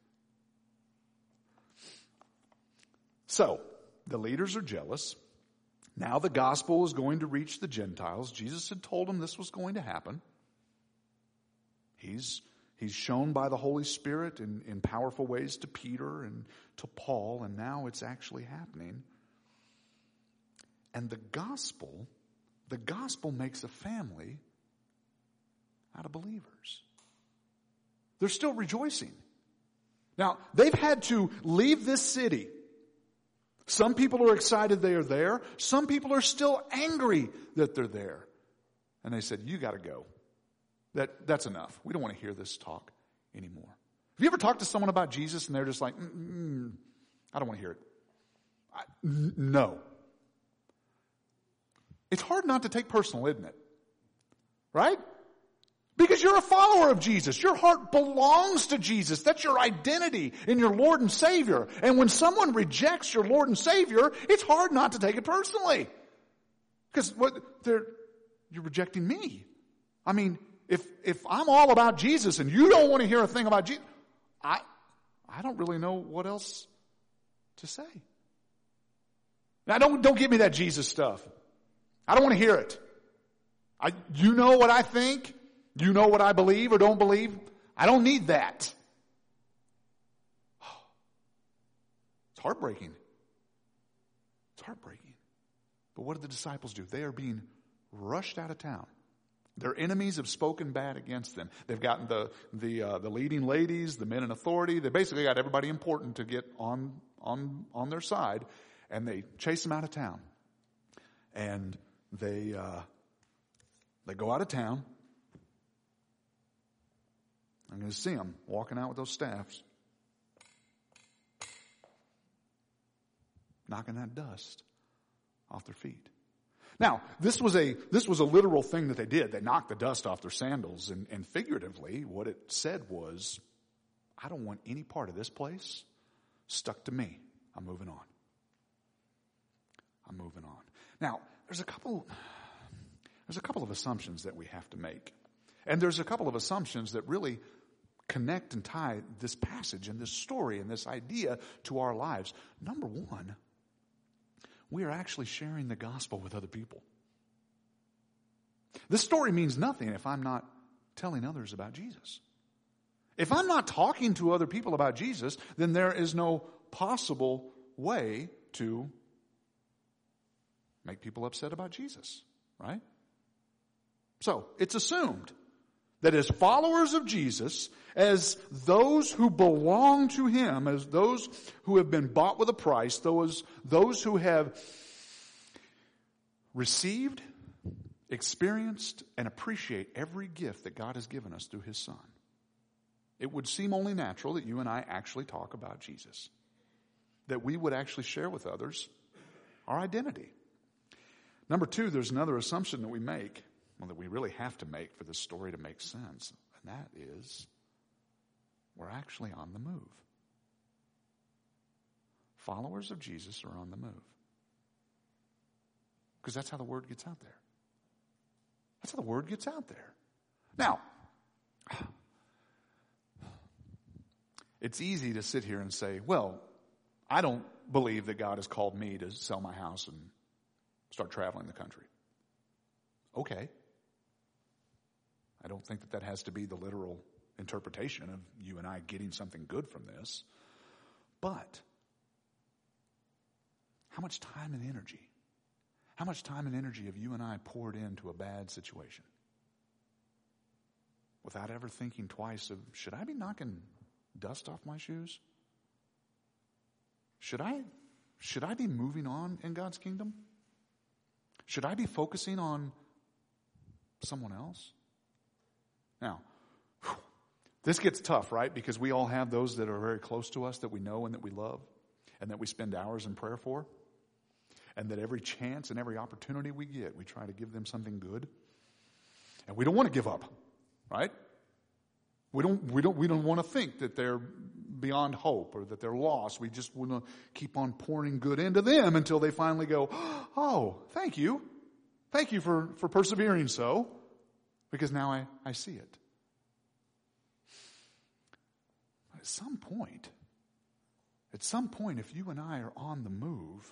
So, the leaders are jealous. Now the gospel is going to reach the Gentiles. Jesus had told them this was going to happen. He's shown by the Holy Spirit in powerful ways to Peter and to Paul, and now it's actually happening. And the gospel makes a family out of believers. They're still rejoicing. Now, they've had to leave this city. Some people are excited they are there. Some people are still angry that they're there. And they said, you got to go. That's enough. We don't want to hear this talk anymore. Have you ever talked to someone about Jesus and they're just like, I don't want to hear it. No. It's hard not to take personal, isn't it? Right? Because you're a follower of Jesus. Your heart belongs to Jesus. That's your identity in your Lord and Savior. And when someone rejects your Lord and Savior, it's hard not to take it personally. Because you're rejecting me. I mean, if I'm all about Jesus and you don't want to hear a thing about Jesus, I don't really know what else to say. Now don't give me that Jesus stuff. I don't want to hear it. You know what I think? You know what I believe or don't believe? I don't need that. It's heartbreaking. It's heartbreaking. But what did the disciples do? They are being rushed out of town. Their enemies have spoken bad against them. They've gotten the leading ladies, the men in authority. They basically got everybody important to get on their side, and they chase them out of town. And they go out of town. I'm going to see them walking out with those staffs, knocking that dust off their feet. Now, this was a literal thing that they did. They knocked the dust off their sandals, and figuratively, what it said was, I don't want any part of this place stuck to me. I'm moving on. Now, there's a couple of assumptions that we have to make. And there's a couple of assumptions that really connect and tie this passage and this story and this idea to our lives. Number one, we are actually sharing the gospel with other people. This story means nothing if I'm not telling others about Jesus. If I'm not talking to other people about Jesus, then there is no possible way to make people upset about Jesus, right? So, it's assumed that as followers of Jesus, as those who belong to Him, as those who have been bought with a price, those who have received, experienced, and appreciate every gift that God has given us through His Son, it would seem only natural that you and I actually talk about Jesus. That we would actually share with others our identity. Number two, there's another assumption that we make, that we really have to make for this story to make sense. And that is, we're actually on the move. Followers of Jesus are on the move. Because that's how the word gets out there. That's how the word gets out there. Now, it's easy to sit here and say, well, I don't believe that God has called me to sell my house and start traveling the country. Okay. I don't think that has to be the literal interpretation of you and I getting something good from this. But how much time and energy have you and I poured into a bad situation without ever thinking twice of, should I be knocking dust off my shoes? Should I be moving on in God's kingdom? Should I be focusing on someone else? Now, this gets tough, right? Because we all have those that are very close to us that we know and that we love and that we spend hours in prayer for. And that every chance and every opportunity we get, we try to give them something good. And we don't want to give up, right? We don't want to think that they're beyond hope or that they're lost. We just want to keep on pouring good into them until they finally go, oh, thank you. Thank you for persevering so, because now I see it. At some point, if you and I are on the move,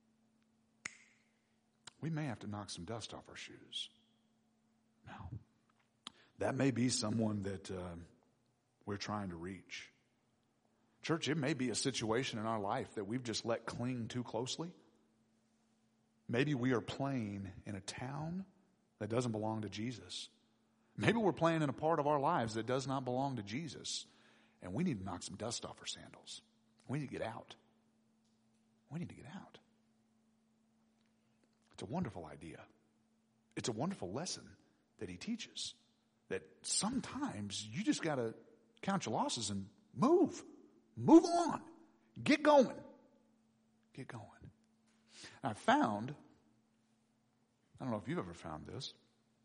we may have to knock some dust off our shoes. Now, that may be someone that we're trying to reach. Church, it may be a situation in our life that we've just let cling too closely. Maybe we are playing in a town that doesn't belong to Jesus. Maybe we're playing in a part of our lives that does not belong to Jesus. And we need to knock some dust off our sandals. We need to get out. We need to get out. It's a wonderful idea. It's a wonderful lesson that he teaches. That sometimes you just got to count your losses and move. Move on. Get going. Get going. I found, I don't know if you've ever found this,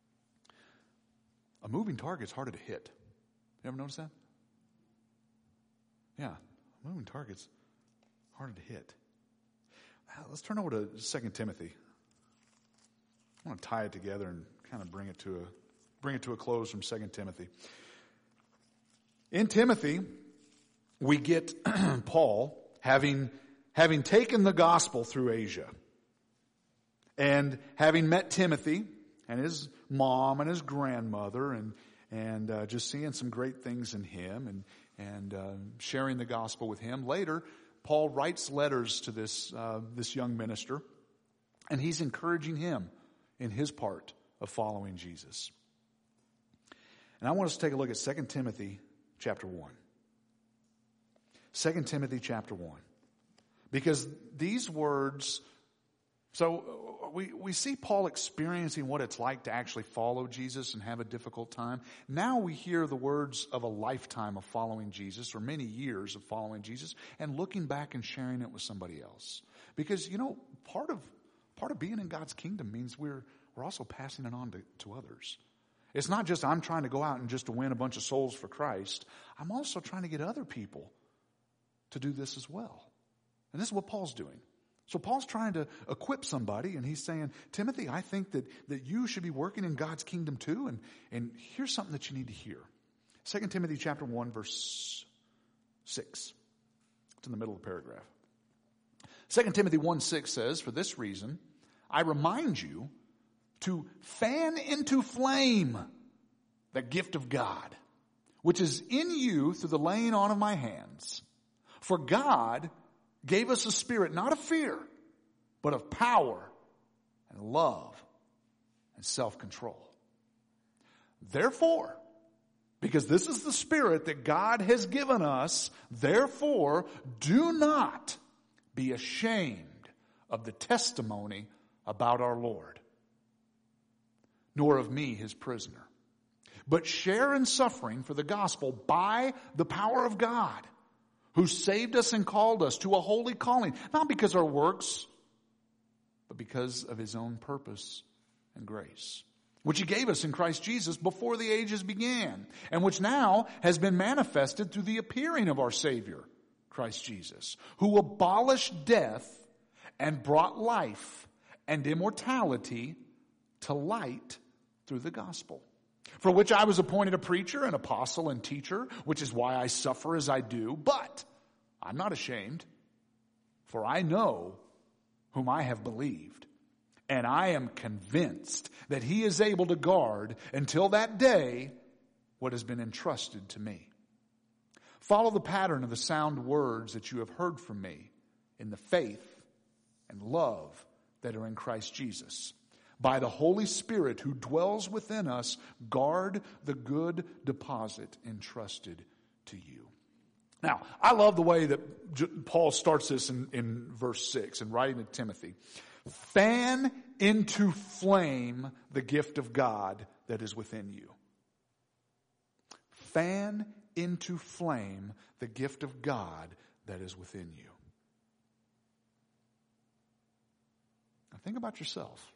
a moving target's harder to hit. You ever notice that? Yeah, a moving target's harder to hit. Let's turn over to 2 Timothy. I want to tie it together and kind of bring it to a close from 2 Timothy. In Timothy, we get Paul having taken the gospel through Asia and having met Timothy and his mom and his grandmother and just seeing some great things in him and sharing the gospel with him. Later, Paul writes letters to this young minister, and he's encouraging him in his part of following Jesus. And I want us to take a look at 2 Timothy chapter 1. 2 Timothy chapter 1. Because these words, so we see Paul experiencing what it's like to actually follow Jesus and have a difficult time. Now we hear the words of a lifetime of following Jesus, or many years of following Jesus, and looking back and sharing it with somebody else. Because, part of being in God's kingdom means we're also passing it on to others. It's not just I'm trying to go out and just to win a bunch of souls for Christ. I'm also trying to get other people to do this as well. And this is what Paul's doing. So Paul's trying to equip somebody, and he's saying, Timothy, I think that you should be working in God's kingdom too, and here's something that you need to hear. 2 Timothy chapter 1, verse 6. It's in the middle of the paragraph. 2 Timothy 1:6 says, for this reason, I remind you to fan into flame the gift of God, which is in you through the laying on of my hands. For God gave us a spirit, not of fear, but of power and love and self-control. Therefore, because this is the spirit that God has given us, therefore, do not be ashamed of the testimony about our Lord, nor of me, his prisoner, but share in suffering for the gospel by the power of God, who saved us and called us to a holy calling, not because of our works, but because of his own purpose and grace, which he gave us in Christ Jesus before the ages began, and which now has been manifested through the appearing of our Savior, Christ Jesus, who abolished death and brought life and immortality to light through the gospel, for which I was appointed a preacher, an apostle, and teacher, which is why I suffer as I do. But I'm not ashamed, for I know whom I have believed, and I am convinced that he is able to guard until that day what has been entrusted to me. Follow the pattern of the sound words that you have heard from me in the faith and love that are in Christ Jesus. By the Holy Spirit who dwells within us, guard the good deposit entrusted to you. Now, I love the way that Paul starts this in verse 6 in writing to Timothy. Fan into flame the gift of God that is within you. Fan into flame the gift of God that is within you. Now think about yourself.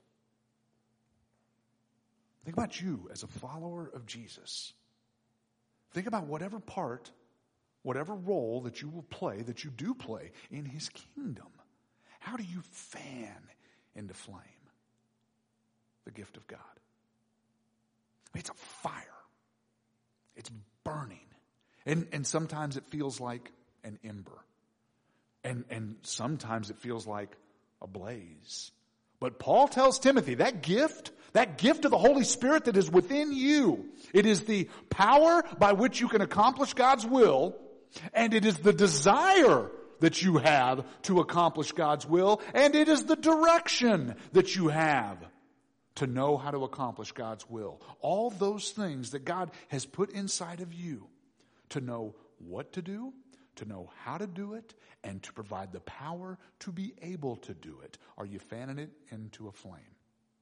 Think about you as a follower of Jesus. Think about whatever part, whatever role that you will play, that you do play in His kingdom. How do you fan into flame the gift of God? It's a fire. It's burning. And sometimes it feels like an ember. And sometimes it feels like a blaze. But Paul tells Timothy, that gift of the Holy Spirit that is within you, it is the power by which you can accomplish God's will, and it is the desire that you have to accomplish God's will, and it is the direction that you have to know how to accomplish God's will. All those things that God has put inside of you to know what to do, to know how to do it, and to provide the power to be able to do it. Are you fanning it into a flame?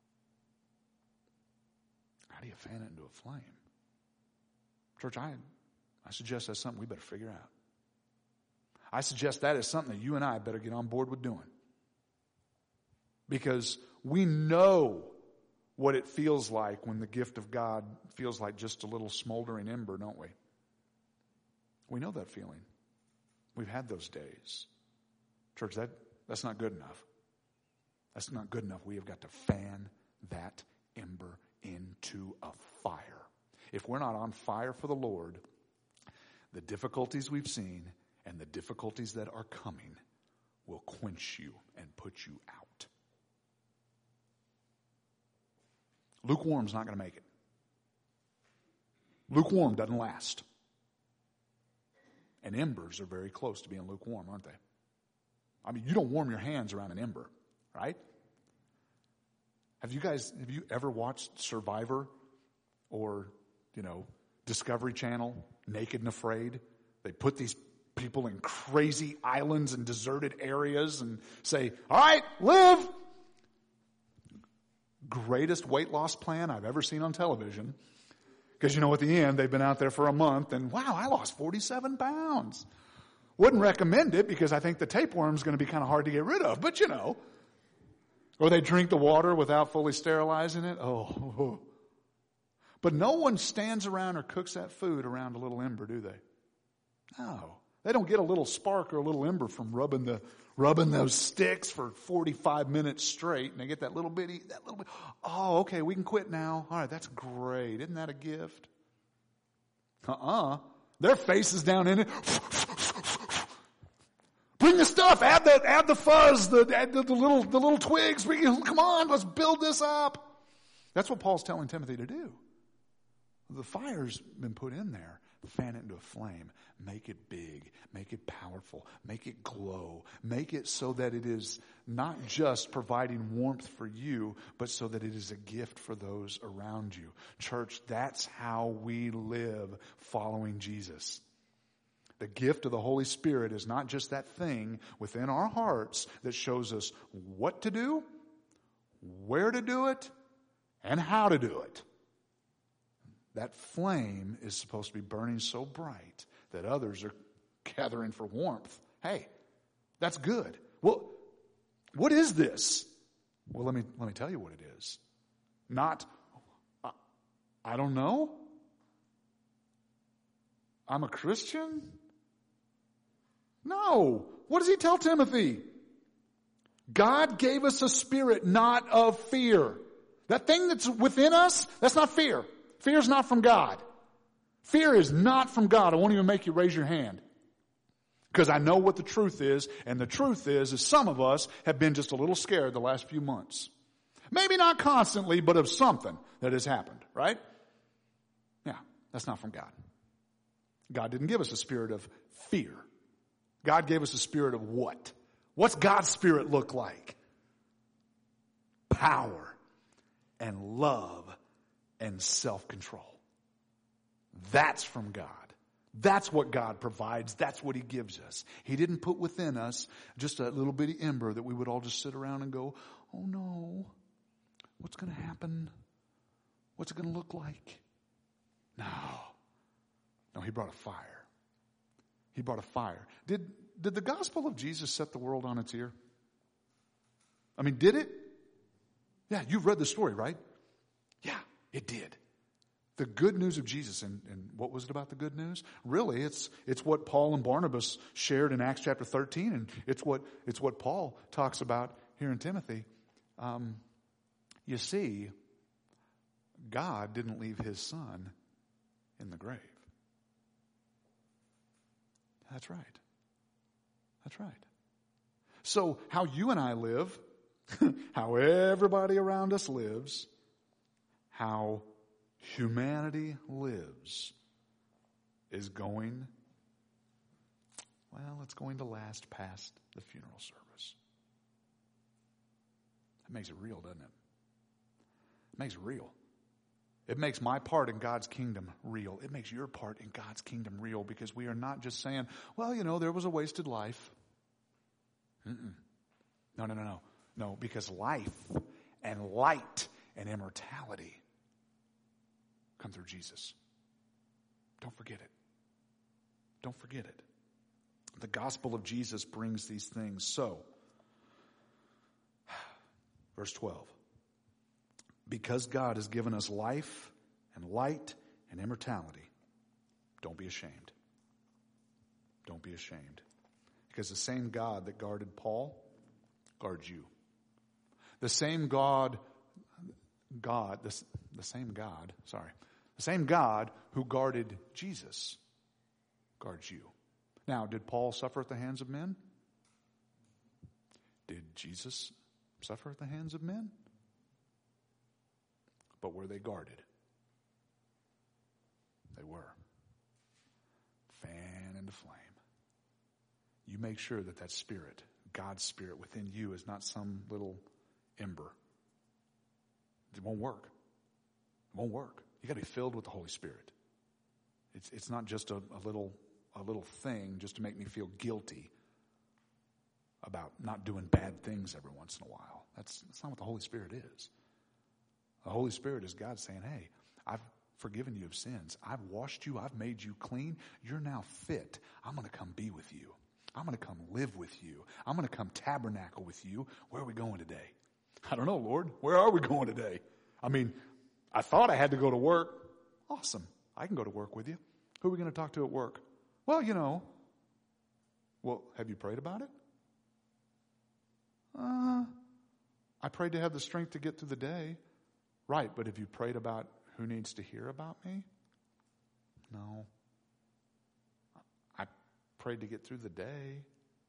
How do you fan it into a flame? Church, I suggest that's something we better figure out. I suggest that is something that you and I better get on board with doing. Because we know what it feels like when the gift of God feels like just a little smoldering ember, don't we? We know that feeling. We've had those days. Church, that's not good enough. That's not good enough. We have got to fan that ember into a fire. If we're not on fire for the Lord, the difficulties we've seen and the difficulties that are coming will quench you and put you out. Lukewarm's not going to make it. Lukewarm doesn't last. And embers are very close to being lukewarm, aren't they? I mean, you don't warm your hands around an ember, right? Have you ever watched Survivor or, Discovery Channel, Naked and Afraid? They put these people in crazy islands and deserted areas and say, all right, live. Greatest weight loss plan I've ever seen on television. Because at the end, they've been out there for a month and wow, I lost 47 pounds. Wouldn't recommend it because I think the tapeworm's going to be kind of hard to get rid of, but Or they drink the water without fully sterilizing it. Oh. But no one stands around or cooks that food around a little ember, do they? No. They don't get a little spark or a little ember from rubbing those sticks for 45 minutes straight, and they get that little bit. Oh, okay, we can quit now. All right, that's great. Isn't that a gift? Their face is down in it. Bring the stuff. Add the fuzz. Add the little twigs. Come on, let's build this up. That's what Paul's telling Timothy to do. The fire's been put in there. Fan it into a flame. Make it big. Make it powerful. Make it glow. Make it so that it is not just providing warmth for you, but so that it is a gift for those around you. Church, that's how we live following Jesus. The gift of the Holy Spirit is not just that thing within our hearts that shows us what to do, where to do it, and how to do it. That flame is supposed to be burning so bright that others are gathering for warmth. Hey, that's good. Well, what is this? Well, let me tell you what it is. Not, I don't know. I'm a Christian? No. What does he tell Timothy? God gave us a spirit not of fear. That thing that's within us, that's not fear. Fear is not from God. Fear is not from God. I won't even make you raise your hand. Because I know what the truth is, and the truth is some of us have been just a little scared the last few months. Maybe not constantly, but of something that has happened, right? Yeah, that's not from God. God didn't give us a spirit of fear. God gave us a spirit of what? What's God's spirit look like? Power and love and self-control. That's from God. That's what God provides. That's what He gives us. He didn't put within us just a little bitty ember that we would all just sit around and go, oh no, what's going to happen? What's it going to look like? No, He brought a fire. He brought a fire. Did the gospel of Jesus set the world on its ear? I mean, did it? Yeah, you've read the story, right? Yeah, it did. The good news of Jesus, and what was it about the good news? Really, it's what Paul and Barnabas shared in Acts chapter 13, and it's what Paul talks about here in Timothy. You see, God didn't leave His Son in the grave. That's right. That's right. So how you and I live, how everybody around us lives, how humanity lives is going, well, it's going to last past the funeral service. That makes it real, doesn't it? It makes it real. It makes my part in God's kingdom real. It makes your part in God's kingdom real, because we are not just saying, well, there was a wasted life. No. No, because life and light and immortality come through Jesus. Don't forget it. Don't forget it. The gospel of Jesus brings these things. So, verse 12. Because God has given us life and light and immortality, don't be ashamed. Don't be ashamed. Because the same God that guarded Paul guards you. The same God who guarded Jesus guards you. Now, did Paul suffer at the hands of men? Did Jesus suffer at the hands of men? But were they guarded? They were. Fan into flame. You make sure that spirit, God's spirit within you, is not some little ember. It won't work. It won't work. You got to be filled with the Holy Spirit. It's not just a little thing just to make me feel guilty about not doing bad things every once in a while. That's not what the Holy Spirit is. The Holy Spirit is God saying, hey, I've forgiven you of sins. I've washed you. I've made you clean. You're now fit. I'm going to come be with you. I'm going to come live with you. I'm going to come tabernacle with you. Where are we going today? I don't know, Lord. Where are we going today? I mean, I thought I had to go to work. Awesome. I can go to work with you. Who are we going to talk to at work? Well, Well, have you prayed about it? I prayed to have the strength to get through the day. Right, but have you prayed about who needs to hear about me? No. I prayed to get through the day.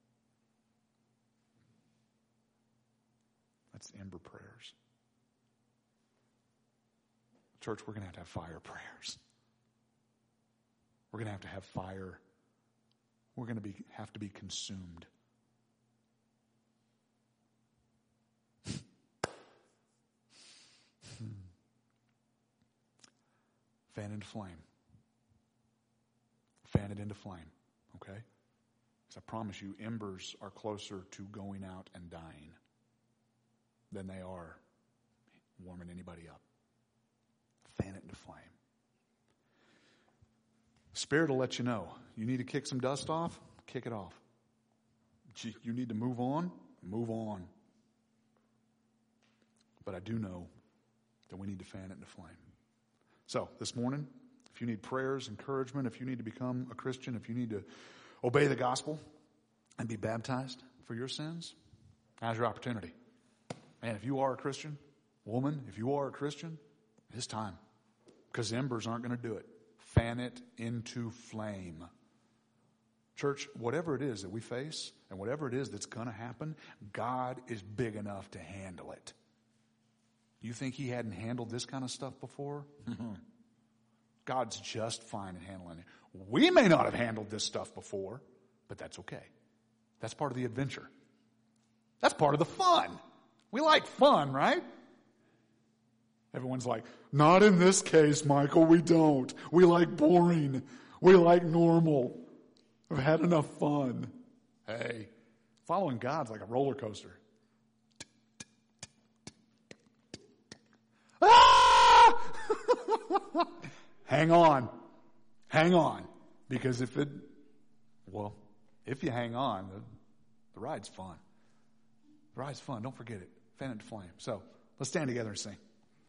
That's ember prayers. Church, we're going to have fire prayers. We're going to have fire. We're going to have to be consumed. Fan into flame. Fan it into flame. Okay? Because I promise you, embers are closer to going out and dying than they are warming anybody up. Fan it into flame. Spirit will let you know. You need to kick some dust off? Kick it off. You need to move on? Move on. But I do know that we need to fan it into flame. So, this morning, if you need prayers, encouragement, if you need to become a Christian, if you need to obey the gospel and be baptized for your sins, Now's your opportunity. Man, if you are a Christian, woman, if you are a Christian, it's time. Because embers aren't going to do it. Fan it into flame. Church, whatever it is that we face and whatever it is that's going to happen, God is big enough to handle it. You think He hadn't handled this kind of stuff before? God's just fine at handling it. We may not have handled this stuff before, but that's okay. That's part of the adventure. That's part of the fun. We like fun, right? Everyone's like, not in this case, Michael, we don't. We like boring. We like normal. We've had enough fun. Hey, following God's like a roller coaster. Ah! Hang on. Hang on. Because if you hang on, the ride's fun. The ride's fun. Don't forget it. Fan it to flame. So, let's stand together and sing.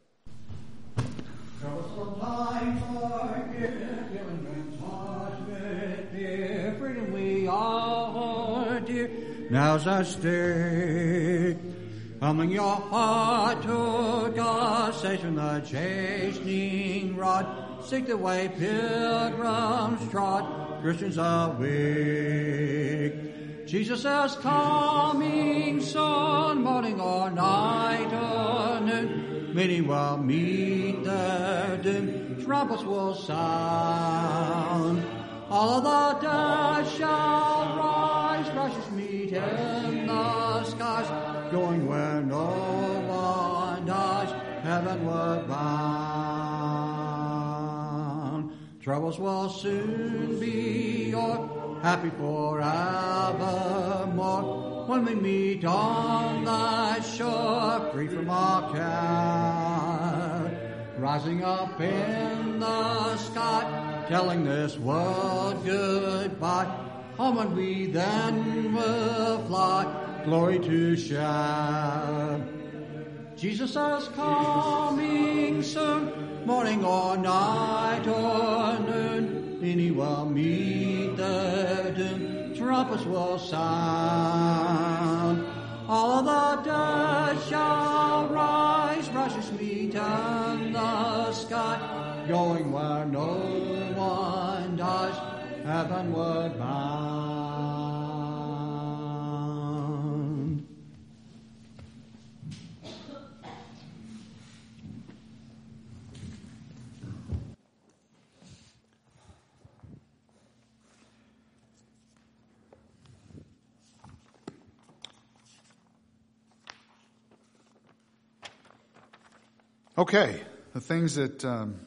Freedom we all dear. Now's our stay. Humbling your heart to God, saves from the chastening rod. Seek the way pilgrims trod, Christians awake. Jesus is coming soon, morning or night or noon. Many will meet their doom, trumpets will sound. All of the dead shall rise, precious meet in the skies, going where no one dies, heavenward bound. Troubles will soon be o'er, happy forevermore, when we meet on the shore, free from our care. Rising up in the sky, telling this world goodbye. Home and we then will fly, glory to share. Jesus is coming soon, morning or night or noon. Many will meet their doom, trumpets will sound. All of the dead shall rise, precious meet in the sky, going where no one dies, heavenward bound. Okay, the things that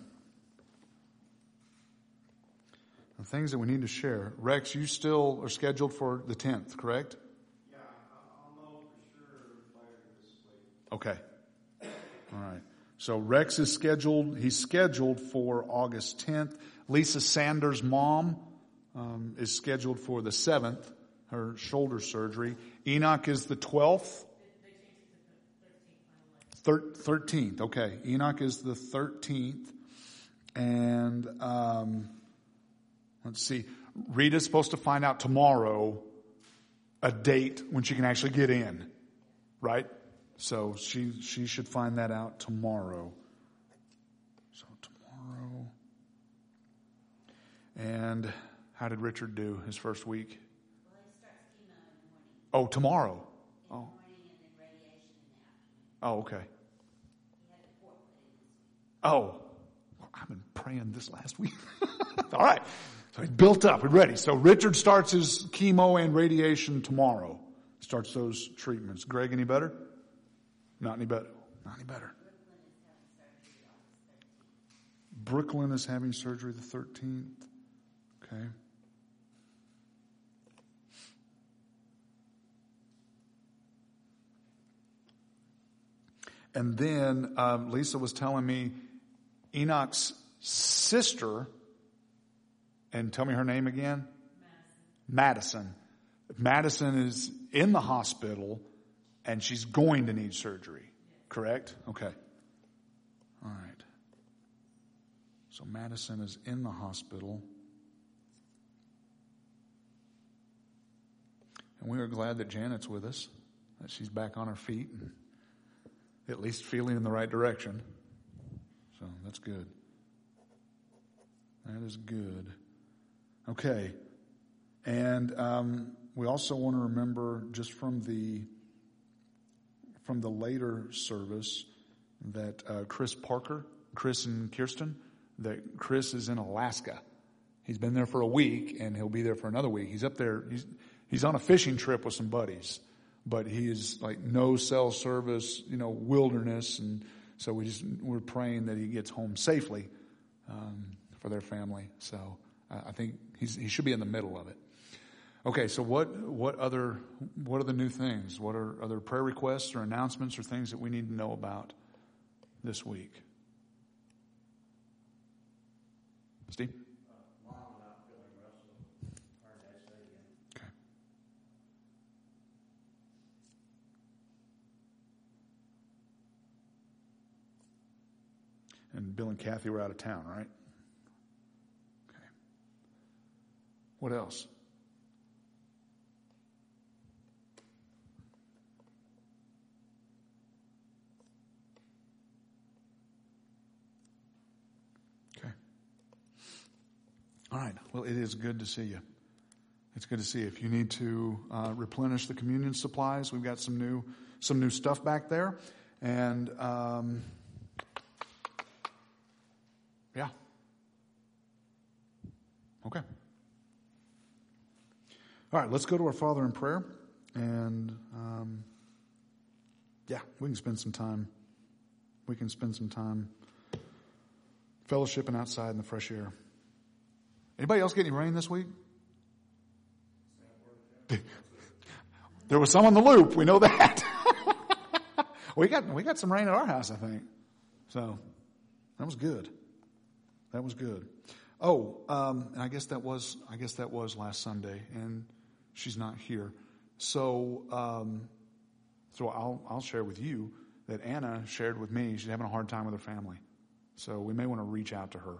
we need to share. Rex, you still are scheduled for the 10th, correct? Yeah, I'll know for sure later this week. Okay. All right. So Rex is scheduled. He's scheduled for August 10th. Lisa Sanders' mom is scheduled for the 7th, her shoulder surgery. Enoch is the 12th. 13th. Okay. Enoch is the 13th. And let's see. Rita's supposed to find out tomorrow a date when she can actually get in. Right? So she should find that out tomorrow. So tomorrow. And how did Richard do his first week? Well, he starts chemo in the morning. Oh, tomorrow. In the morning and then radiation in the afternoon. Oh, okay. He had a port put in this week. Oh, well, I've been praying this last week. All right. So he's built up. We're ready. So Richard starts his chemo and radiation tomorrow. Starts those treatments. Greg, any better? Not any better. Not any better. Brooklyn is having surgery on the 13th. Brooklyn is having surgery the 13th. Okay. And then Lisa was telling me Enoch's sister, and tell me her name again? Madison. Madison is in the hospital, and she's going to need surgery. Correct? Okay. All right. So Madison is in the hospital. And we are glad that Janet's with us. that she's back on her feet and at least feeling in the right direction. So that's good. That is good. Okay. And we also want to remember just from the later service that Chris and Kirsten, that Chris is in Alaska. He's been there for a week and he'll be there for another week. He's up there. He's on a fishing trip with some buddies, but he is like no cell service, wilderness. And so we're praying that he gets home safely, for their family. So I think he should be in the middle of it. Okay. So what are the new things? What are other prayer requests or announcements or things that we need to know about this week? Steve? Mom not feeling wrestle. Hard to say again. Okay. And Bill and Kathy were out of town, right? Okay. What else? All right. Well, it is good to see you. It's good to see you. If you need to replenish the communion supplies, we've got some new stuff back there, and yeah. Okay. All right. Let's go to our Father in prayer, and we can spend some time. We can spend some time fellowshipping outside in the fresh air. Anybody else get any rain this week? There was some on the loop. We know that. we got some rain at our house, I think. So that was good. That was good. Oh, and I guess that was last Sunday, and she's not here. So I'll share with you that Anna shared with me she's having a hard time with her family. So we may want to reach out to her.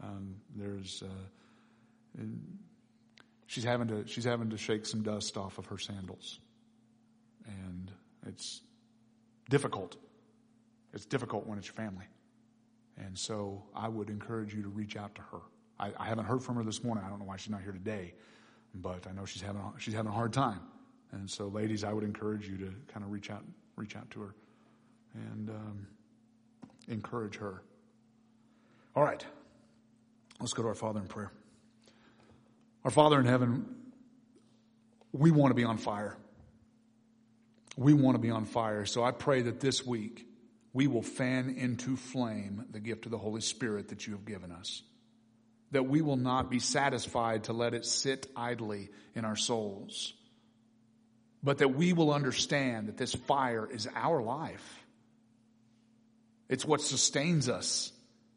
She's having to shake some dust off of her sandals, and it's difficult. It's difficult when it's your family, and so I would encourage you to reach out to her. I haven't heard from her this morning. I don't know why she's not here today, but I know she's having a hard time, and so ladies, I would encourage you to kind of reach out to her and encourage her. All right, let's go to our Father in prayer. Our Father in heaven, we want to be on fire. We want to be on fire. So I pray that this week we will fan into flame the gift of the Holy Spirit that you have given us. That we will not be satisfied to let it sit idly in our souls. But that we will understand that this fire is our life. It's what sustains us.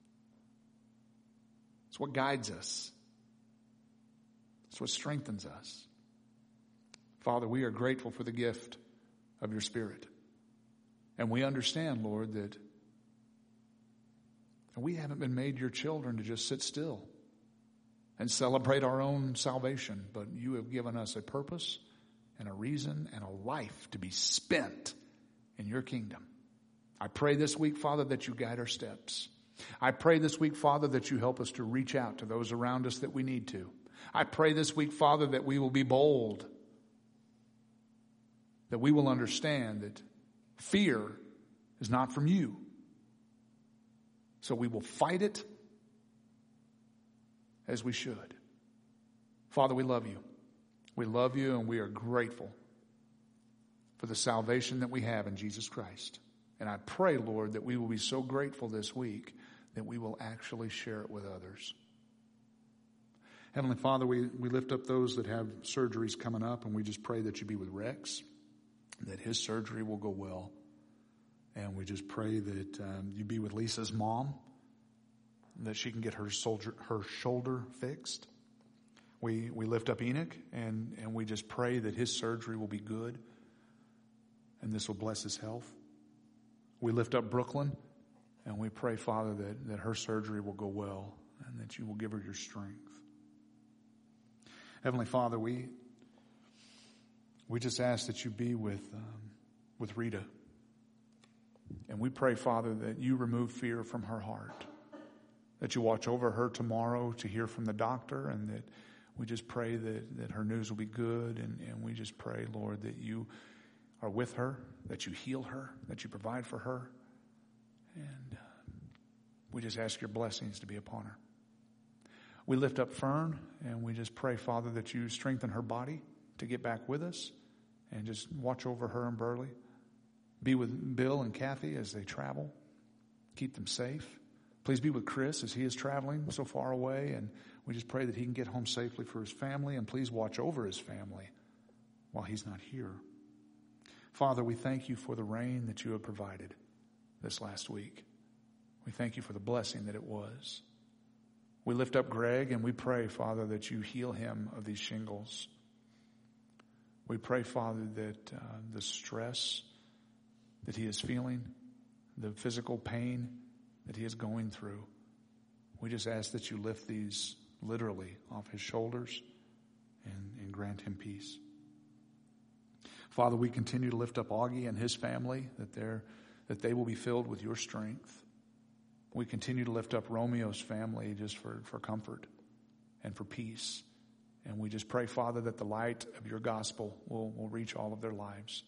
It's what guides us. It's what strengthens us. Father, we are grateful for the gift of your Spirit. And we understand, Lord, that we haven't been made your children to just sit still and celebrate our own salvation, but you have given us a purpose and a reason and a life to be spent in your kingdom. I pray this week, Father, that you guide our steps. I pray this week, Father, that you help us to reach out to those around us that we need to. I pray this week, Father, that we will be bold, that we will understand that fear is not from you. So we will fight it as we should. Father, we love you. We love you, and we are grateful for the salvation that we have in Jesus Christ. And I pray, Lord, that we will be so grateful this week that we will actually share it with others. Heavenly Father, we lift up those that have surgeries coming up, and we just pray that you be with Rex, that his surgery will go well. And we just pray that you be with Lisa's mom, that she can get her shoulder fixed. We lift up Enoch, and we just pray that his surgery will be good, and this will bless his health. We lift up Brooklyn, and we pray, Father, that her surgery will go well, and that you will give her your strength. Heavenly Father, we just ask that you be with with Rita. And we pray, Father, that you remove fear from her heart, that you watch over her tomorrow to hear from the doctor, and that we just pray that her news will be good. And we just pray, Lord, that you are with her, that you heal her, that you provide for her. And we just ask your blessings to be upon her. We lift up Fern, and we just pray, Father, that you strengthen her body to get back with us, and just watch over her and Burley. Be with Bill and Kathy as they travel. Keep them safe. Please be with Chris as he is traveling so far away, and we just pray that he can get home safely for his family, and please watch over his family while he's not here. Father, we thank you for the rain that you have provided this last week. We thank you for the blessing that it was. We lift up Greg, and we pray, Father, that you heal him of these shingles. We pray, Father, that the stress that he is feeling, the physical pain that he is going through, we just ask that you lift these literally off his shoulders and grant him peace. Father, we continue to lift up Augie and his family, that they will be filled with your strength. We continue to lift up Romeo's family just for comfort and for peace. And we just pray, Father, that the light of your gospel will reach all of their lives.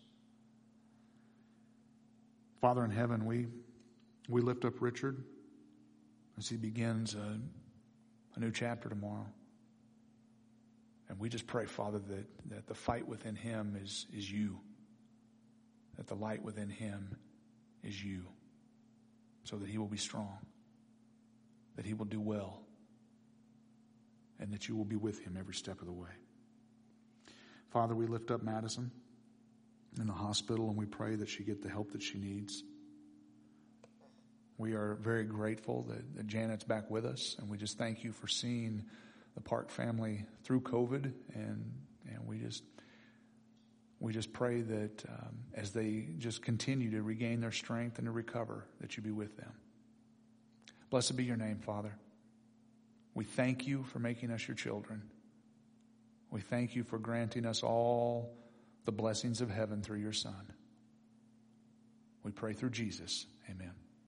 Father in heaven, we lift up Richard as he begins a new chapter tomorrow. And we just pray, Father, that the fight within him is you. That the light within him is you. So that he will be strong. That he will do well. And that you will be with him every step of the way. Father, we lift up Madison in the hospital, and we pray that she get the help that she needs. We are very grateful that Janet's back with us, and we just thank you for seeing the Park family through COVID, and we just pray that as they just continue to regain their strength and to recover, that you be with them. Blessed be your name, Father. We thank you for making us your children. We thank you for granting us all the blessings of heaven through your Son. We pray through Jesus. Amen.